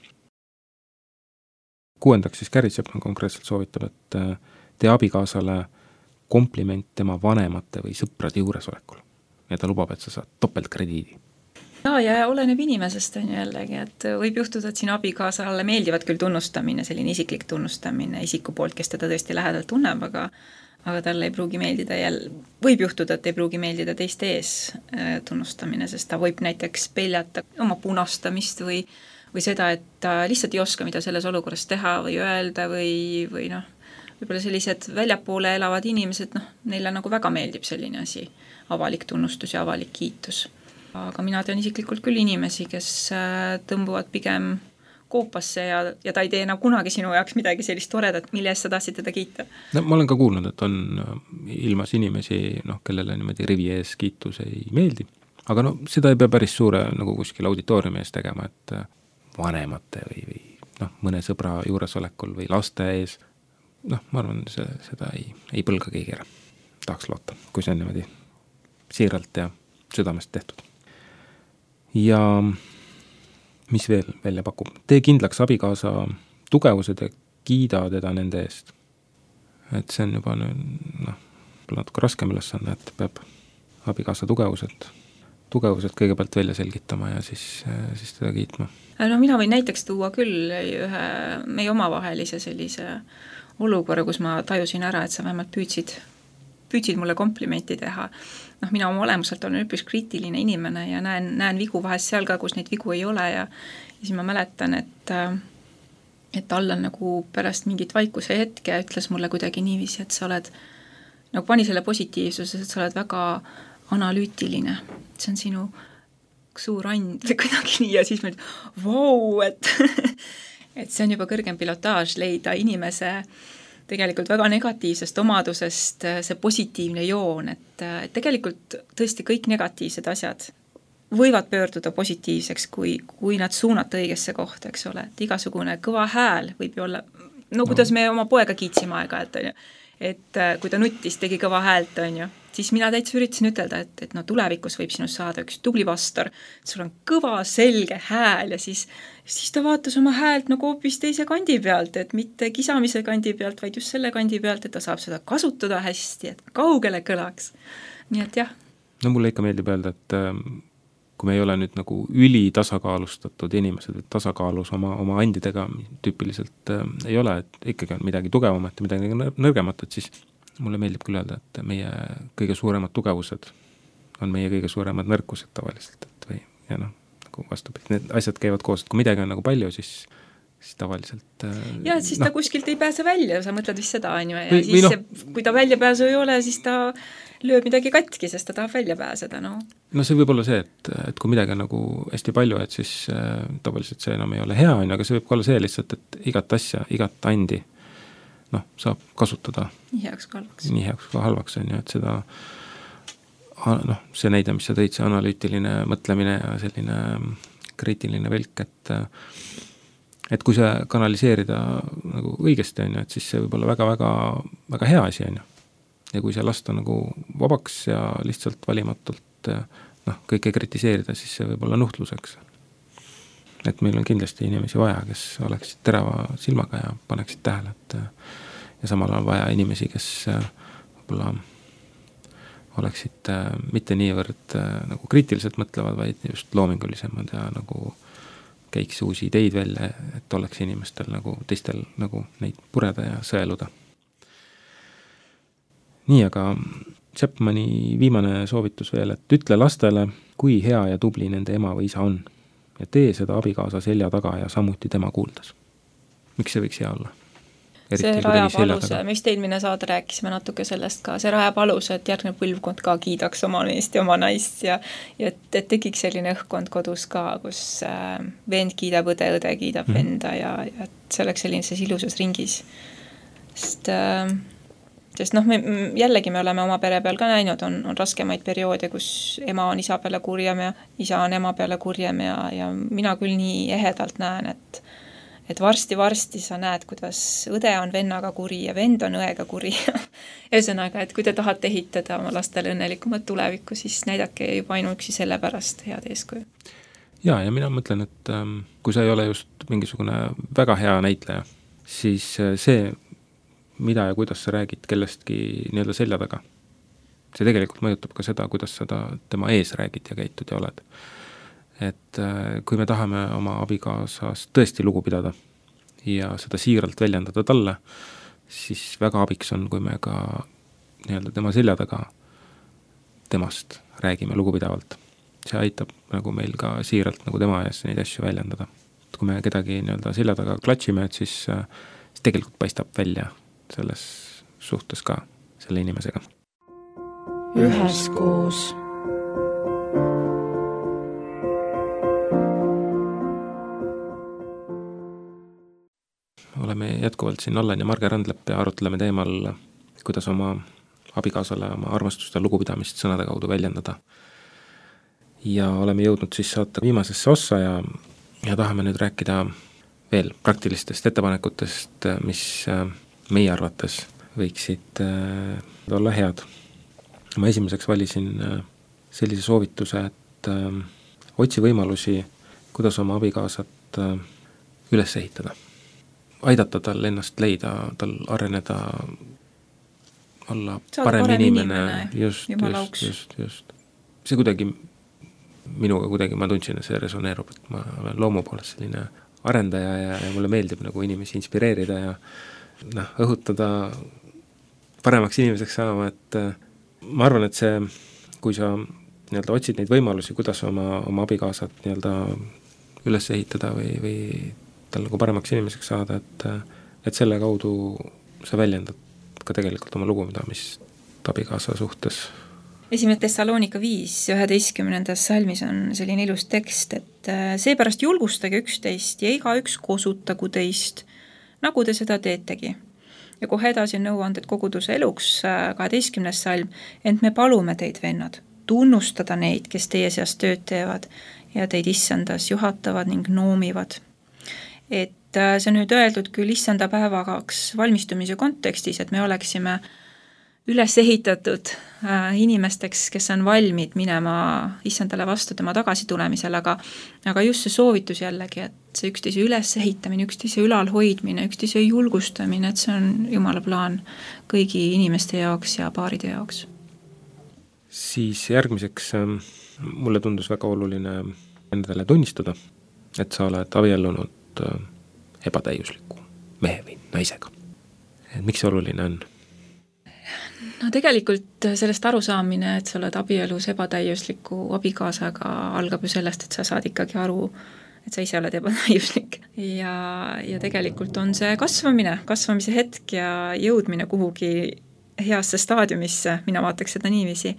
6. siis Gary Chapman konkreetselt soovitab, et tee abikaasale kompliment tema vanemate või sõprade juuresolekul. Ja ta lubab, et sa saad topeltkrediidi. Ja oleneb inimesest on jällegi, et võib juhtuda, et sinu abikaasale meeldivad küll tunnustamine, selline isiklik tunnustamine isiku poolt, kes teda tõesti lähedalt tunneb, aga talle ei pruugi meeldida võib juhtuda, et ei pruugi meeldida teiste ees tunnustamine, sest ta võib näiteks peljata oma punastamist või seda, et ta lihtsalt ei oska, mida selles olukorras teha või öelda või võib-olla sellised väljapoole elavad inimesed, neile nagu väga meeldib selline asi, avalik tunnustus ja avalik kiitus. Aga mina tean isiklikult küll inimesi, kes tõmbuvad pigem koopasse ja ta ei tee enam kunagi sinu jaoks midagi sellist toredat, mille eest sa tahtsid teda kiita. Ma olen ka kuulnud, et on ilmas inimesi, kellele niimoodi rivi ees kiitus ei meeldi. Aga seda ei pea päris suure nagu kuskil auditooriumi ees tegema, et vanemate või mõne sõbra juuresolekul või laste ees. Ma arvan, seda ei põlga keegi ära. Tahaks loota, kui see on niimoodi siiralt ja südamest tehtud. Ja mis veel välja pakub? Tee kindlaks abikaasa tugevused ja kiida teda nende eest. Et see on juba natuke raskem ülesanne, et peab abikaasa tugevused kõigepealt välja selgitama ja siis teda kiitma. Mina võin näiteks tuua küll ühe meie omavahelise sellise olukorra, kus ma tajusin ära, et sa vähemalt püüdsid mulle komplimenti teha. Mina oma olemuselt olen üpris kriitiline inimene ja näen vigu vahest seal ka, kus neid vigu ei ole ja siis ma mäletan, et Allan nagu pärast mingit vaikuse hetke ütles mulle kuidagi niiviisi, et sa oled, nagu pani selle positiivsuse, et sa oled väga analüütiline. See on sinu suur and kuidagi nii ja siis ma ütlen, et see on juba kõrgem pilotaaž leida inimese tegelikult väga negatiivsest omadusest see positiivne joon, et tegelikult tõesti kõik negatiivsed asjad võivad pöörduda positiivseks, kui nad suunata õigesse kohta, eks ole, et igasugune kõva hääl võib ju olla, kuidas me oma poega kiitsime aega, et kui ta nuttis, tegi kõva häält, on ju, siis mina täitsa üritasin ütelda, et no tulevikus võib sinust saada üks tubli pastor, sul on kõva selge hääl ja siis ta vaatas oma häält nagu hoopis teise kandi pealt, et mitte kisamise kandi pealt, vaid just selle kandi pealt, et ta saab seda kasutada hästi, et kaugele kõlaks. Nii et jah. No mulle ikka meeldib öelda, et kui me ei ole nüüd nagu ülitasakaalustatud inimesed, et tasakaalus oma andidega tüüpiliselt ei ole, et ikkagi on midagi tugevamat ja midagi nõrgemat, et siis mulle meeldib küll öelda, et meie kõige suuremad tugevused on meie kõige suuremad nõrkused tavaliselt, et või, ja noh, nagu vastupidi, need asjad käivad koos, et kui midagi on nagu palju, siis tavaliselt ja siis ta kuskilt ei pääse välja, sa mõtled vist seda, on ju, ja siis kui ta välja pääsu ei ole, siis ta lööb midagi katki, sest ta tahab välja pääseda, no see võib olla see, et kui midagi on nagu hästi palju, et siis tavaliselt see enam ei ole hea, aga see võib ka olla see lihtsalt, et igat asja, igat andi saab kasutada nii heaks kui halvaks, on ju, et seda see näide, mis sa tõid, see analüütiline mõtlemine ja selline kriitiline velk, et kui see kanaliseerida nagu õigesti, on ju, et siis see võib olla väga hea asi, on ju. Ja kui see lasta nagu vabaks ja lihtsalt valimatult kõike kritiseerida, siis see võib olla nuhtluseks. Et meil on kindlasti inimesi vaja, kes oleksid terava silmaga ja paneksid tähele, ja samal on vaja inimesi, kes võib-olla oleksid mitte niivõrd nagu kriitiliselt mõtlevad, vaid just loomingulisemad ja nagu käiks uusi ideid välja, et oleks inimestel nagu teistel nagu neid pureda ja sõeluda. Nii, aga Chapmani viimane soovitus veel, et ütle lastele, kui hea ja tubli nende ema või isa on ja tee seda abikaasa selja taga ja samuti tema kuuldes. Miks see võiks hea olla? See rajab aluse, me vist eelmine saade rääkisime natuke sellest ka, see rajab aluse, et järgnev põlvkond ka kiidaks oma meest ja oma naist ja et tekiks selline õhkkond kodus ka, kus vend kiidab õde, õde kiidab venda ja et see oleks sellises ilusas ringis. Sest jällegi me oleme oma pere peal ka näinud, on raskemaid perioode, kus ema on isa peale kurjem ja isa on ema peale kurjem ja mina küll nii ehedalt näen, et varsti sa näed, kuidas õde on vennaga kuri ja vend on õega kuri. Ühesõnaga, et kui te tahate ehitada oma lastele õnnelikumat tulevikku, siis näidake juba ainuüksi selle pärast head eeskuju. Ja mina mõtlen, et kui sa ei ole just mingisugune väga hea näitleja, siis see, mida ja kuidas sa räägid kellestki nii-öelda selja taga, see tegelikult mõjutab ka seda, kuidas sa tema ees räägid ja käitud ja oled. Et kui me tahame oma abikaasast tõesti lugu pidada ja seda siiralt väljendada talle, siis väga abiks on, kui me ka nii-öelda tema selja taga temast räägime lugupidavalt. See aitab nagu meil ka siiralt nagu tema ees neid asju väljendada. Et kui me kedagi nii-öelda selja taga klatšime, et siis tegelikult paistab välja selles suhtes ka selle inimesega. Üheskoos. Oleme jätkuvalt siin Allan ja Marge Randlepp ja arutleme teemal, kuidas oma abikaasale oma armastust ja lugupidamist sõnade kaudu väljendada. Ja oleme jõudnud siis saata viimasesse ossa ja tahame nüüd rääkida veel praktilistest ettepanekutest, mis meie arvates võiksid olla head. Ma esimeseks valisin sellise soovituse, et otsi võimalusi, kuidas oma abikaasat üles ehitada. Aidata tal ennast leida, tal areneda, olla parem inimene. Just. See kuidagi, minuga kuidagi ma tundsin, et see resoneerub, et ma olen loomu poolest selline arendaja ja mulle meeldib nagu inimesi inspireerida ja õhutada paremaks inimeseks saama, et ma arvan, et see, kui sa nii-öelda otsid neid võimalusi, kuidas oma abikaasat nii-öelda üles ehitada või tal nagu paremaks inimeseks saada, et selle kaudu sa väljendad ka tegelikult oma lugupidamist abikaasa suhtes. 1. Thessalonika 5:11 salmis on selline ilus tekst, et seepärast julgustage üksteist ja igaüks kosutagu teist, nagu te seda teetegi. Ja kohe edasi on nõuanded koguduse eluks 12. salm, ent me palume teid, vennad, tunnustada neid, kes teie seas tööd teevad ja teid issandas juhatavad ning noomivad. Et see on nüüd öeldud küll issanda päevaks valmistumise kontekstis, et me oleksime üles ehitatud inimesteks, kes on valmid minema issandale vastu tema tagasitulemisel, aga just see soovitus jällegi, et see üksteise ülesehitamine, üksteise ülalhoidmine, üksteise julgustamine, et see on Jumala plaan kõigi inimeste jaoks ja paaride jaoks. Siis järgmiseks mulle tundus väga oluline endale tunnistada, et sa oled abiellunud ebatäiusliku mehe või naisega. Miks see oluline on? No tegelikult sellest arusaamine, et sa oled abielus ebatäiusliku abikaasaga, algab ju sellest, et sa saad ikkagi aru, et sa ise oled ebatäiuslik. Ja tegelikult on see kasvamise hetk ja jõudmine kuhugi heasse staadiumisse, mina vaataks seda niiviisi.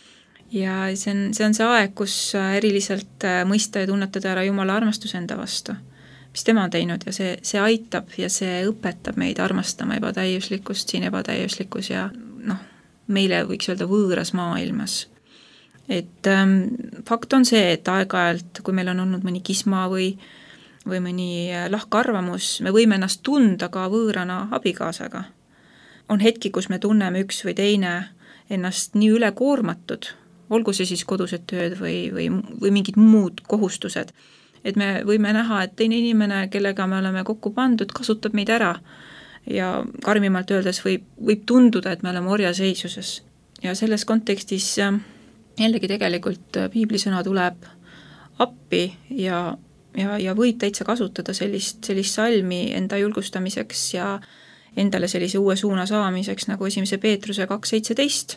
Ja see on see aeg, kus eriliselt mõista ja tunnetada ära Jumala armastus enda vastu, mis tema on teinud, ja see aitab ja see õpetab meid armastama ebatäiuslikkust, siin ebatäiuslikkus ja meile võiks öelda võõras maailmas. Et fakt on see, et aeg-ajalt, kui meil on olnud mõni kisma või mõni lahkarvamus, me võime ennast tunda ka võõrana abikaasaga. On hetki, kus me tunneme üks või teine ennast nii ülekoormatud, olgu see siis kodused tööd või mingid muud kohustused, et me võime näha, et teine inimene, kellega me oleme kokku pandud, kasutab meid ära ja karmimalt öeldes võib tunduda, et me oleme orjaseisuses. Ja selles kontekstis jällegi tegelikult piiblisõna tuleb appi ja võib täitsa kasutada sellist salmi enda julgustamiseks ja endale sellise uue suuna saamiseks nagu 1. Peetruse 2.17,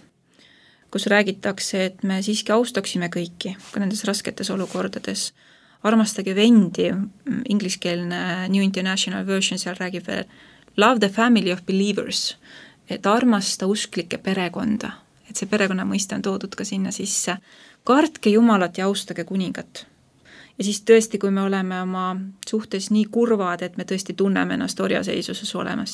kus räägitakse, et me siiski austaksime kõiki, ka nendes rasketes olukordades. Armastage vendi, ingliskeelne New International Version seal räägib veel, love the family of believers, et armasta usklikke perekonda, et see perekonna mõiste on toodud ka sinna sisse. Kartke Jumalat ja austage kuningat. Ja siis tõesti, kui me oleme oma suhtes nii kurvad, et me tõesti tunneme ennast orjaseisuses olemas,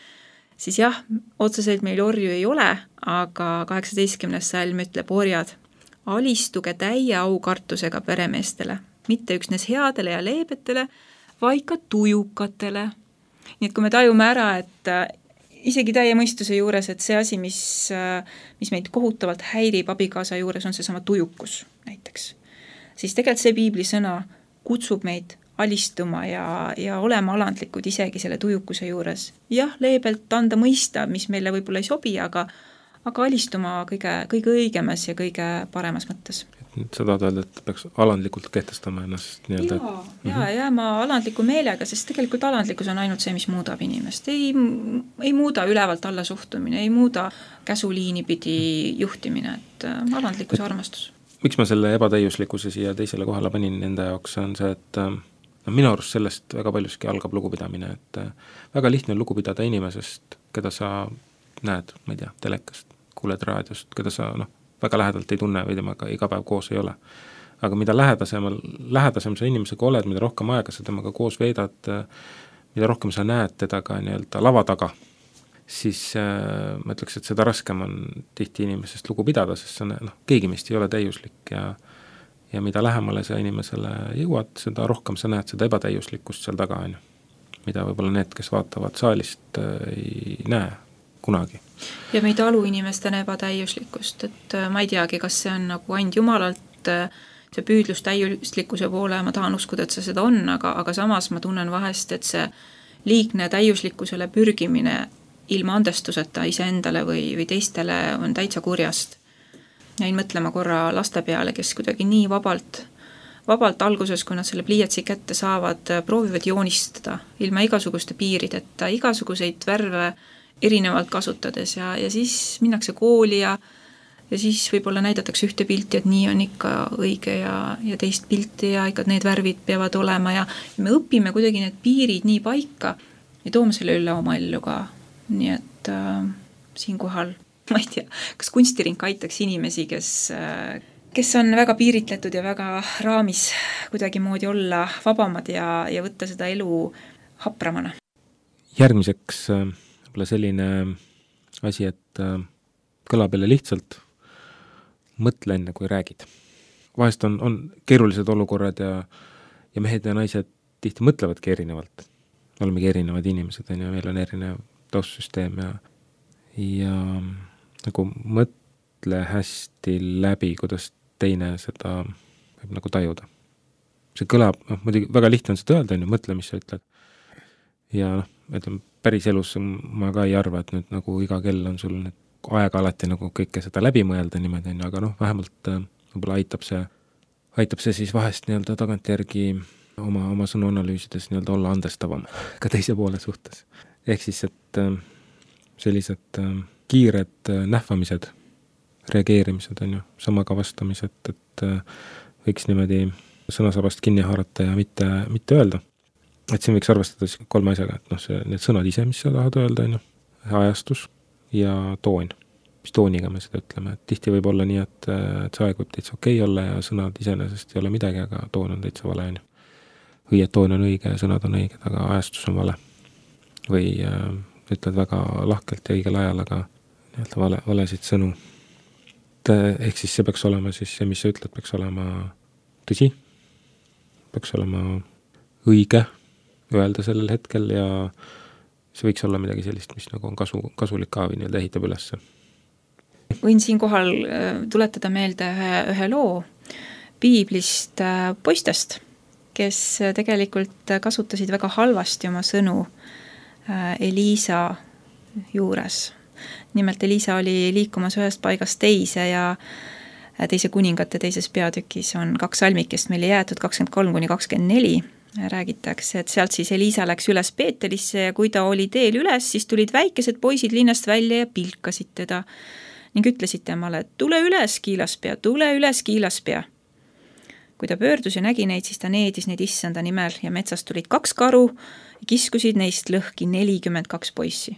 siis jah, otseselt meil orju ei ole, aga 18. salm ütleb orjad, alistuge täie aukartusega peremeestele, mitte üksnes headele ja leebetele, vaid ka tujukatele. Nii et kui me tajume ära, et isegi täie mõistuse juures, et see asi, mis meid kohutavalt häirib abikaasa juures, on seesama tujukus näiteks, siis tegelikult see piiblisõna kutsub meid alistuma ja olema alandlikud isegi selle tujukuse juures. Jah, leebelt anda mõista, mis meile võib-olla ei sobi, aga alistuma kõige õigemas ja kõige paremas mõttes. Sa tahad öelda, et peaks alandlikult kehtestama ennast nii-öelda? Ja jääma alandliku meelega, sest tegelikult alandlikkus on ainult see, mis muudab inimest. Ei muuda ülevalt alla suhtumine, ei muuda käsuliini pidi juhtimine, et alandlikkus ja armastus. Miks ma selle ebatäiuslikkuse siia teisele kohale panin enda jaoks, on see, et minu arust sellest väga paljuski algab lugupidamine, et väga lihtne on lugupidada inimesest, keda sa näed, ma ei tea, telekast, kuuled raadiost, keda sa väga lähedalt ei tunne või temaga iga päev koos ei ole. Aga mida lähedasem sa inimesega oled, mida rohkem aega sa temaga koos veedad, mida rohkem sa näed teda ka nii-öelda lava taga, siis ma ütleks, et seda raskem on tihti inimesest lugu pidada, sest keegi meist ei ole täiuslik ja mida lähemale sa inimesele jõuad, seda rohkem sa näed seda ebatäiuslikkust seal taga, mida võib-olla need, kes vaatavad saalist, ei näe kunagi. Ja me ei talu inimestena ebatäiuslikkust, et ma ei teagi, kas see on nagu and Jumalalt see püüdlus täiuslikkuse poole, ma tahan uskuda, et see seda on, aga samas ma tunnen vahest, et see liigne täiuslikkusele pürgimine ilma andestuseta iseendale või teistele on täitsa kurjast. Jäin mõtlema korra laste peale, kes kuidagi nii vabalt alguses, kui nad selle pliiatsi kätte saavad, proovivad joonistada ilma igasuguste piirideta, igasuguseid värve erinevalt kasutades ja siis minnakse kooli ja siis võib-olla näidatakse ühte pilti, et nii on ikka õige ja teist pilti ja ikka need värvid peavad olema ja me õpime kuidagi need piirid nii paika ja toome selle üle oma ellu ka. Nii et siinkohal, ma ei tea, kas kunstirink aitaks inimesi, kes on väga piiritletud ja väga raamis kuidagi moodi olla vabamad ja võtta seda elu hapramana. Järgmiseks võib-olla selline asi, et kõlab jälle lihtsalt, mõtle enne, kui räägid. Vahest on keerulised olukorrad ja mehed ja naised tihti mõtlevadki erinevalt. olemegi erinevad inimesed, on ju, meil on erinev taustsüsteem ja nagu mõtle hästi läbi, kuidas teine seda võib nagu tajuda. See kõlab, muidugi väga lihtne on seda öelda, on ju, mõtle, mis sa ütled. Ja ütleme, päris elus ma ka ei arva, et nüüd nagu iga kell on sul need aega alati nagu kõike seda läbi mõelda niimoodi, aga vähemalt võib-olla aitab see siis vahest nii-öelda tagantjärgi oma sõnu analüüsides nii-öelda olla andestavam ka teise poole suhtes. Ehk siis, et sellised kiired nähvamised, reageerimised on ju, samaga vastamised, et võiks niimoodi sõnasabast kinni haarata ja mitte öelda. Et siin võiks arvestada 3 asjaga, et need sõnad ise, mis sa tahad öelda, on ju, ajastus ja toon, mis tooniga me seda ütleme, et tihti võib olla nii, et see aeg võib täitsa okei olla ja sõnad iseenesest ei ole midagi, aga toon on täitsa vale, on ju. Või et toon on õige ja sõnad on õiged, aga ajastus on vale. Või ütled väga lahkelt ja õigel ajal, aga nii-öelda valesid sõnu. Ehk siis see peaks olema siis see, mis sa ütled, peaks olema tõsi, peaks olema õige öelda sellel hetkel ja see võiks olla midagi sellist, mis nagu on kasulik ka või nii-öelda ehitab ülesse. Võin siin kohal tuletada meelde ühe loo piiblist poistest, kes tegelikult kasutasid väga halvasti oma sõnu Eliisa juures. Nimelt Eliisa oli liikumas ühest paigast teise ja teise kuningate teises peatükis on 2 salmikest meile jäetud 23-24. Räägitakse, et sealt siis Eliisa läks üles Peetelisse ja kui ta oli teel üles, siis tulid väikesed poisid linnast välja ja pilkasid teda ning ütlesid temale, et tule üles, kiilaspea, tule üles, kiilaspea. Kui ta pöördus ja nägi neid, siis ta needis neid issanda nimel ja metsast tulid 2 karu ja kiskusid neist lõhki 42 poissi.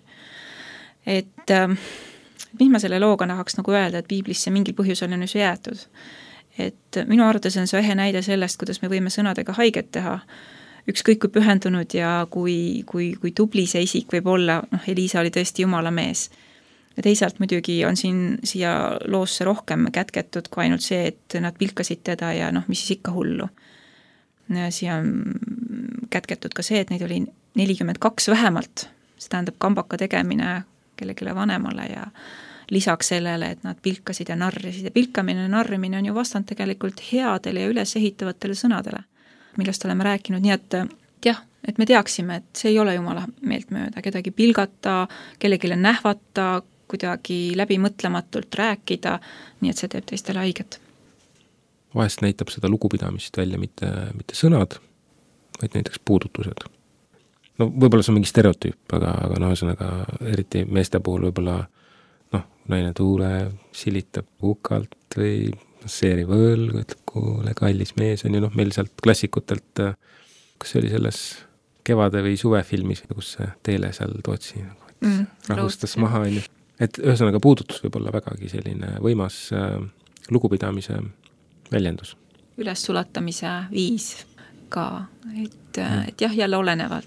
Et mis ma selle looga tahaks nagu öelda, et piiblisse mingil põhjusel on see jäetud. Et minu arvates on see ühe näide sellest, kuidas me võime sõnadega haiget teha. Ükskõik kui pühendunud ja kui tubli see isik võib olla, Eliisa oli tõesti jumala mees. Ja teisalt muidugi on siia loosse rohkem kätketud kui ainult see, et nad pilkasid teda ja mis siis ikka hullu. Siia on kätketud ka see, et neid oli 42 vähemalt. See tähendab kambaka tegemine kellelegi vanemale ja lisaks sellele, et nad pilkasid ja narrisid ja pilkamine ja narrimine on ju vastand tegelikult headele ja üles ehitavatele sõnadele, millest oleme rääkinud, nii et jah, et me teaksime, et see ei ole jumala meelt mööda, kedagi pilgata, kellegile nähvata, kuidagi läbimõtlematult rääkida, nii et see teeb teistele haiget. Vahest näitab seda lugupidamist välja mitte sõnad, vaid näiteks puudutused. Võib-olla see on mingi stereotüüp, aga ühesõnaga eriti meeste puhul võib-olla naine tuule silitab hukalt või seeri võõl, ütleb kuule kallis mees on ju, meil sealt klassikutelt, kas see oli selles kevade või suvefilmis, kus see teele seal Tootsi rahustas maha, on ju. Et ühesõnaga puudutus võib olla vägagi selline võimas lugupidamise väljendus. Ülessulatamise viis ka, et jah, jälle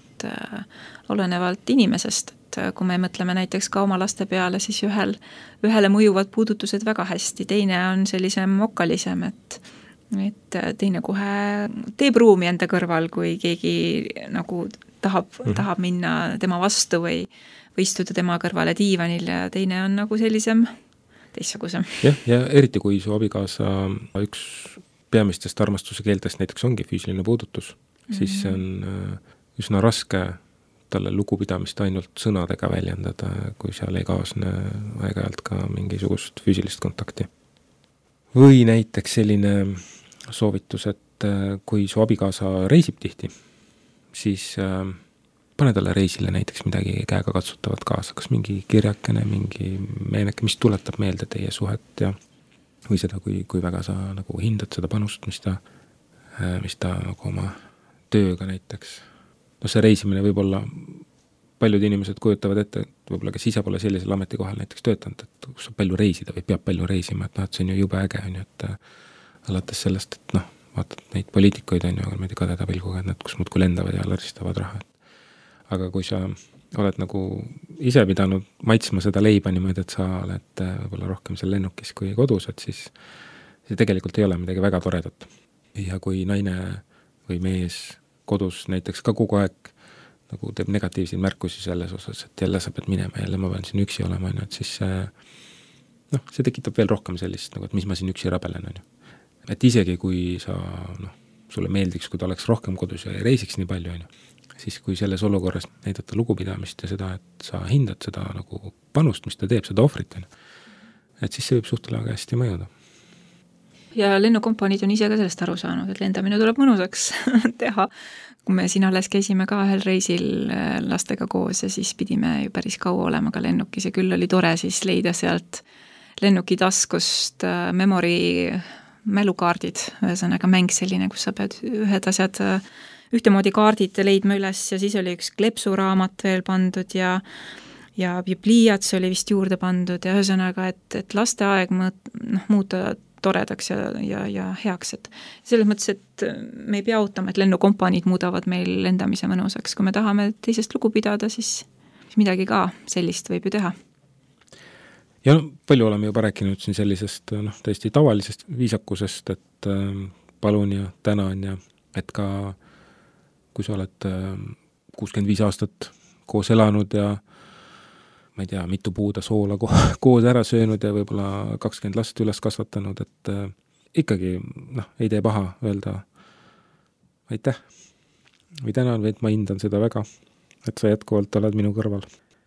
olenevalt inimesest. Kui me mõtleme näiteks ka oma laste peale, siis ühele mõjuvad puudutused väga hästi, teine on sellisem mokkalisem, et teine kohe teeb ruumi enda kõrval, kui keegi nagu tahab minna tema vastu või istuda tema kõrvale diivanil ja teine on nagu sellisem teistsugusem. Ja eriti kui su abikaasa üks peamistest armastuse keeltest näiteks ongi füüsiline puudutus, siis see on üsna raske talle lugupidamist ainult sõnadega väljendada, kui seal ei kaasne aeg-ajalt ka mingisugust füüsilist kontakti. Või näiteks selline soovitus, et kui su abikaasa reisib tihti, siis pane talle reisile näiteks midagi käega katsutavat kaasa, kas mingi kirjakene, mingi meeneke, mis tuletab meelde teie suhet ja või seda, kui väga sa nagu hindad seda panust, mis ta nagu oma tööga näiteks. See reisimine võib olla, paljud inimesed kujutavad ette, et võib-olla kes ise pole sellisel ametikohal näiteks töötanud, et kus saab palju reisida või peab palju reisima, et see on ju jube äge, on ju, et alates sellest, et vaatad neid poliitikuid, on ju, aga meid kadeda pilguga, et nad kus muudkui lendavad ja laristavad raha. Aga kui sa oled nagu ise pidanud maitsma seda leiba niimoodi, et sa oled võib-olla rohkem seal lennukis kui kodus, et siis see tegelikult ei ole midagi väga toredat. Ja kui naine või mees kodus näiteks ka kogu aeg nagu teeb negatiivseid märkusi selles osas, et jälle sa pead minema, jälle ma pean siin üksi olema, et siis see tekitab veel rohkem sellist, nagu, et mis ma siin üksi rabelen, on ju. Et isegi kui sa, sulle meeldiks, kui ta oleks rohkem kodus ja ei reisiks nii palju, on ju, siis kui selles olukorras näidata lugupidamist ja seda, et sa hindad seda nagu panust, mis ta teeb, seda ohvrit, on ju, et siis see võib suhtele väga hästi mõjuda. Ja lennukompaniid on ise ka sellest aru saanud, et lendamine tuleb mõnusaks teha. Kui me siin alles käisime ka ühel reisil lastega koos ja siis pidime ju päris kaua olema ka lennukis ja küll oli tore siis leida sealt lennuki taskust memory mälukaardid, ühesõnaga mäng selline, kus sa pead ühed asjad ühtemoodi kaardid leidma üles ja siis oli üks klepsuraamat veel pandud ja pliiats oli vist juurde pandud ja ühesõnaga, et lasteaeg muuta toredaks ja heaks, et selles mõttes, et me ei pea ootama, et lennukompaniid muudavad meil lendamise mõnusaks. Kui me tahame teisest lugu pidada, siis midagi ka sellist võib ju teha. Ja palju oleme juba rääkinud siin sellisest täiesti tavalisest viisakusest, et palun ja tänan ja et ka kui sa oled 65 aastat koos elanud ja ma ei tea, mitu puuda soola koos ära söönud ja võib-olla 20 last üles kasvatanud, et ikkagi ei tee paha öelda aitäh või tänan või et ma hindan seda väga, et sa jätkuvalt oled minu kõrval.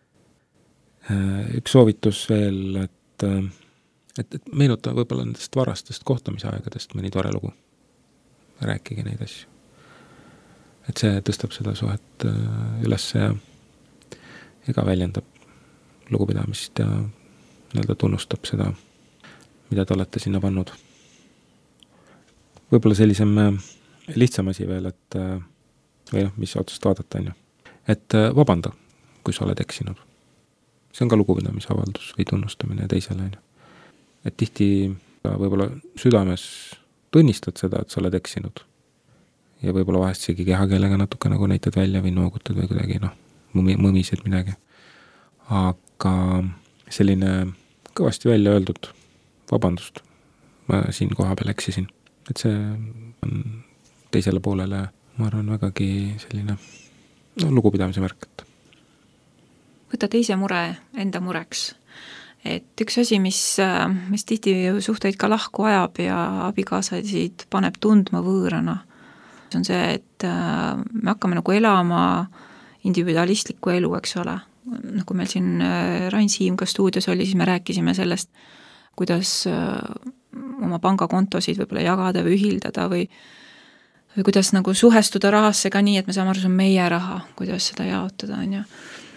Üks soovitus veel, et meenuta võib-olla nendest varastest kohtamisaegadest mõni tore lugu. Rääkige neid asju. Et see tõstab seda suhet üles ja ega väljendab lugupidamist ja nii-öelda tunnustab seda, mida te olete sinna pannud. Võib-olla sellisem lihtsam asi veel, et või mis otsast vaadata on ju. Et vabanda, kui sa oled eksinud. See on ka lugupidamisavaldus või tunnustamine teisele on ju. Et tihti võib-olla südames tunnistad seda, et sa oled eksinud. Ja võib-olla vahest isegi kehakeelega natuke nagu näitad välja või noogutad või kuidagi mõmised midagi. Aga selline kõvasti välja öeldud vabandust, ma siin koha peal eksisin. Et see on teisele poolele, ma arvan, vägagi selline lugupidamise märk. Võta teise mure enda mureks. Et üks asi, mis tihti suhteid ka lahku ajab ja abikaasasid paneb tundma võõrana, on see, et me hakkame nagu elama individualistlikku elu, eks ole. Nagu meil siin Rain Siim ka stuudios oli, siis me rääkisime sellest, kuidas oma pangakontosid võib-olla jagada või ühildada või kuidas nagu suhestuda rahasse ka nii, et me saame aru, see on meie raha, kuidas seda jaotada, on ju.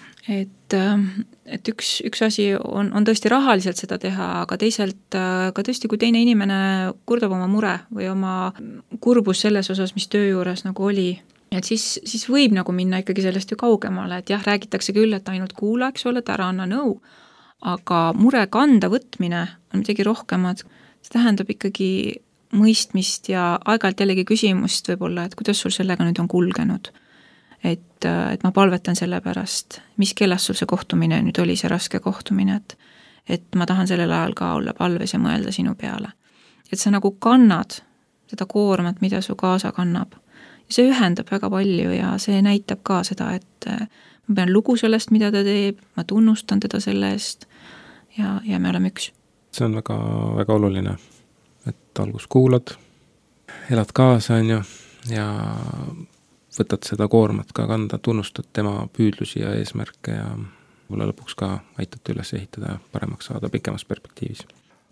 Et üks asi on tõesti rahaliselt seda teha, aga teisalt ka tõesti, kui teine inimene kurdab oma mure või oma kurbus selles osas, mis töö juures nagu oli, et siis võib nagu minna ikkagi sellest ju kaugemale, et jah, räägitakse küll, et ainult kuula, eks ole, et ära anna nõu, aga mure kanda võtmine on midagi rohkemat, see tähendab ikkagi mõistmist ja aeg-ajalt jällegi küsimust võib-olla, et kuidas sul sellega nüüd on kulgenud. Et ma palvetan selle pärast, mis kellast sul see kohtumine nüüd oli, see raske kohtumine, et ma tahan sellel ajal ka olla palves ja mõelda sinu peale. Et sa nagu kannad seda koormat, mida su kaasa kannab. Ja see ühendab väga palju ja see näitab ka seda, et ma pean lugu sellest, mida ta teeb, ma tunnustan teda selle eest ja me oleme üks. See on väga, väga oluline, et algus kuulad, elad kaasa on ju, ja võtad seda koormat ka kanda, tunnustad tema püüdlusi ja eesmärke ja võib-olla lõpuks ka aitate üles ehitada ja paremaks saada pikemas perspektiivis.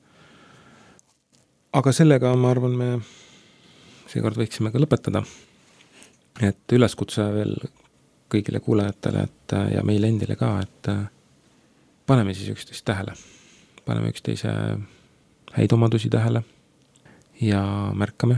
Aga sellega ma arvan, me seekord võiksime ka lõpetada. Et üleskutse veel kõigile kuulajatele ja meile endile ka, et paneme siis üksteist tähele. Paneme üksteise häid omadusi tähele ja märkame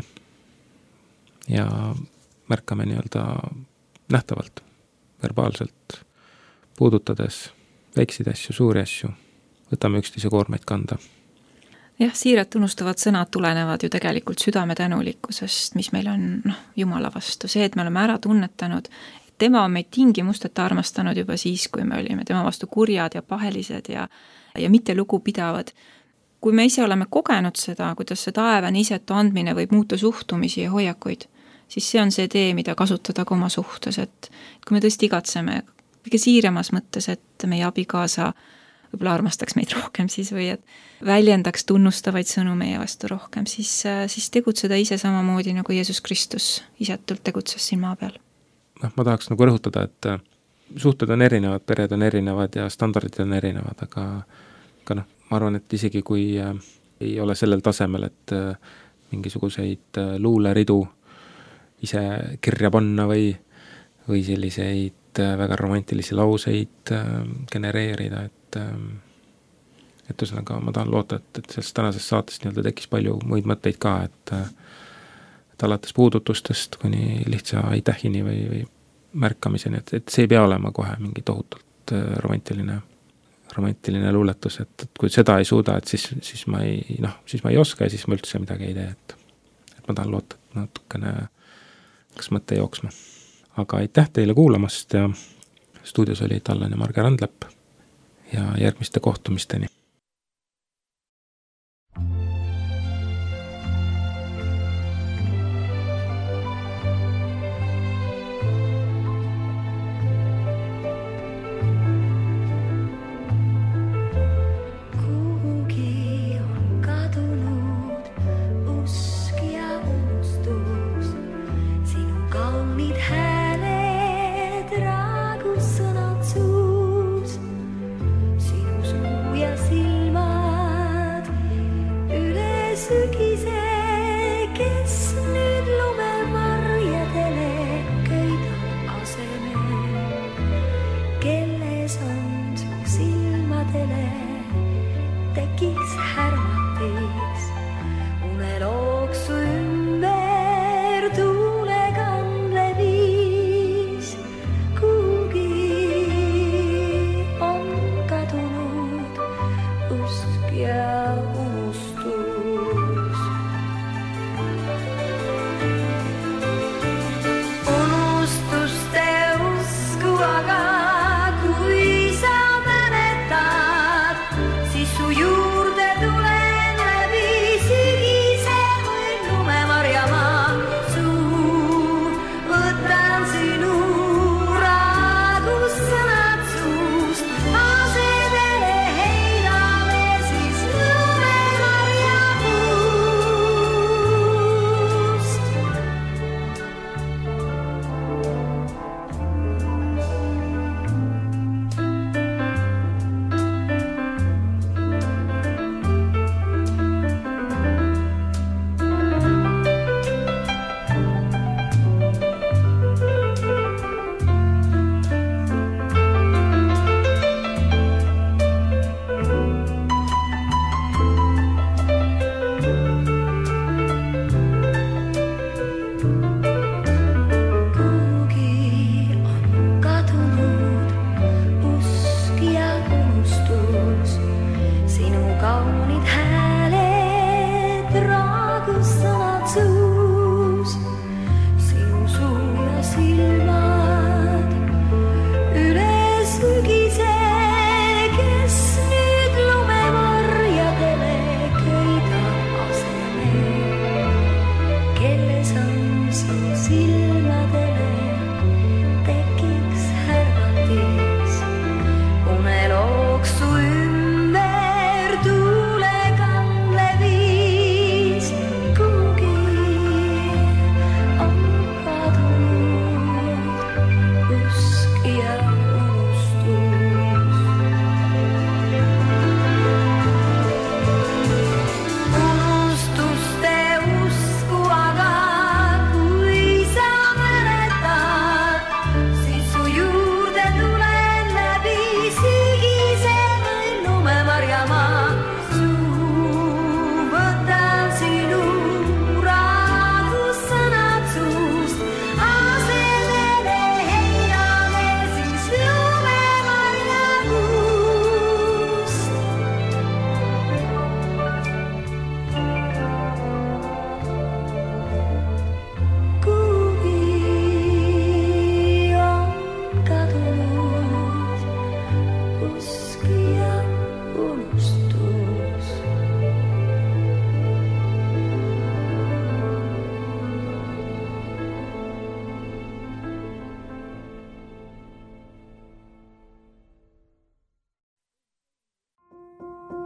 nii-öelda nähtavalt, verbaalselt, puudutades väikseid asju, suuri asju, võtame üksteise koormaid kanda. Jah, siiret tunnustavad sõnad tulenevad ju tegelikult südame tänulikkusest, mis meil on Jumala vastu. See, et me oleme ära tunnetanud, et tema on meid tingimusteta armastanud juba siis, kui me olime tema vastu kurjad ja pahelised ja mitte lugupidavad. Kui me ise oleme kogenud seda, kuidas see taevane isetu andmine võib muuta suhtumisi ja hoiakuid, siis see on see tee, mida kasutada ka oma suhtes, et kui me tõesti igatseme kõige siiremas mõttes, et meie abikaasa võib-olla armastaks meid rohkem siis või et väljendaks tunnustavaid sõnu meie vastu rohkem, siis tegutseda ise samamoodi, nagu Jeesus Kristus isetult tegutses siin maa peal. Ma tahaks nagu rõhutada, et suhted on erinevad, pered on erinevad ja standardid on erinevad, aga ma arvan, et isegi kui ei ole sellel tasemel, et mingisuguseid luuleridu ise kirja panna või selliseid väga romantilisi lauseid genereerida, et ühesõnaga ma tahan loota, et sellest tänasest saatest nii-öelda tekkis palju muid mõtteid ka, et alates puudutustest kuni lihtsa aitahini või märkamiseni, et see ei pea olema kohe mingi tohutult romantiline luuletus, et kui seda ei suuda, et siis ma ei oska ja siis ma üldse midagi ei tee, et ma tahan loota, et natukene kas mõte jooksma. Aga aitäh teile kuulamast ja stuudios olid Allan ja Marge Randlepp ja järgmiste kohtumisteni. Yes.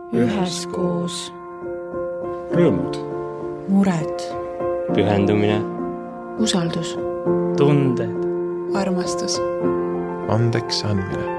üheskoos, rõõmud, mured, pühendumine, usaldus, tunded, armastus, andeks andmine.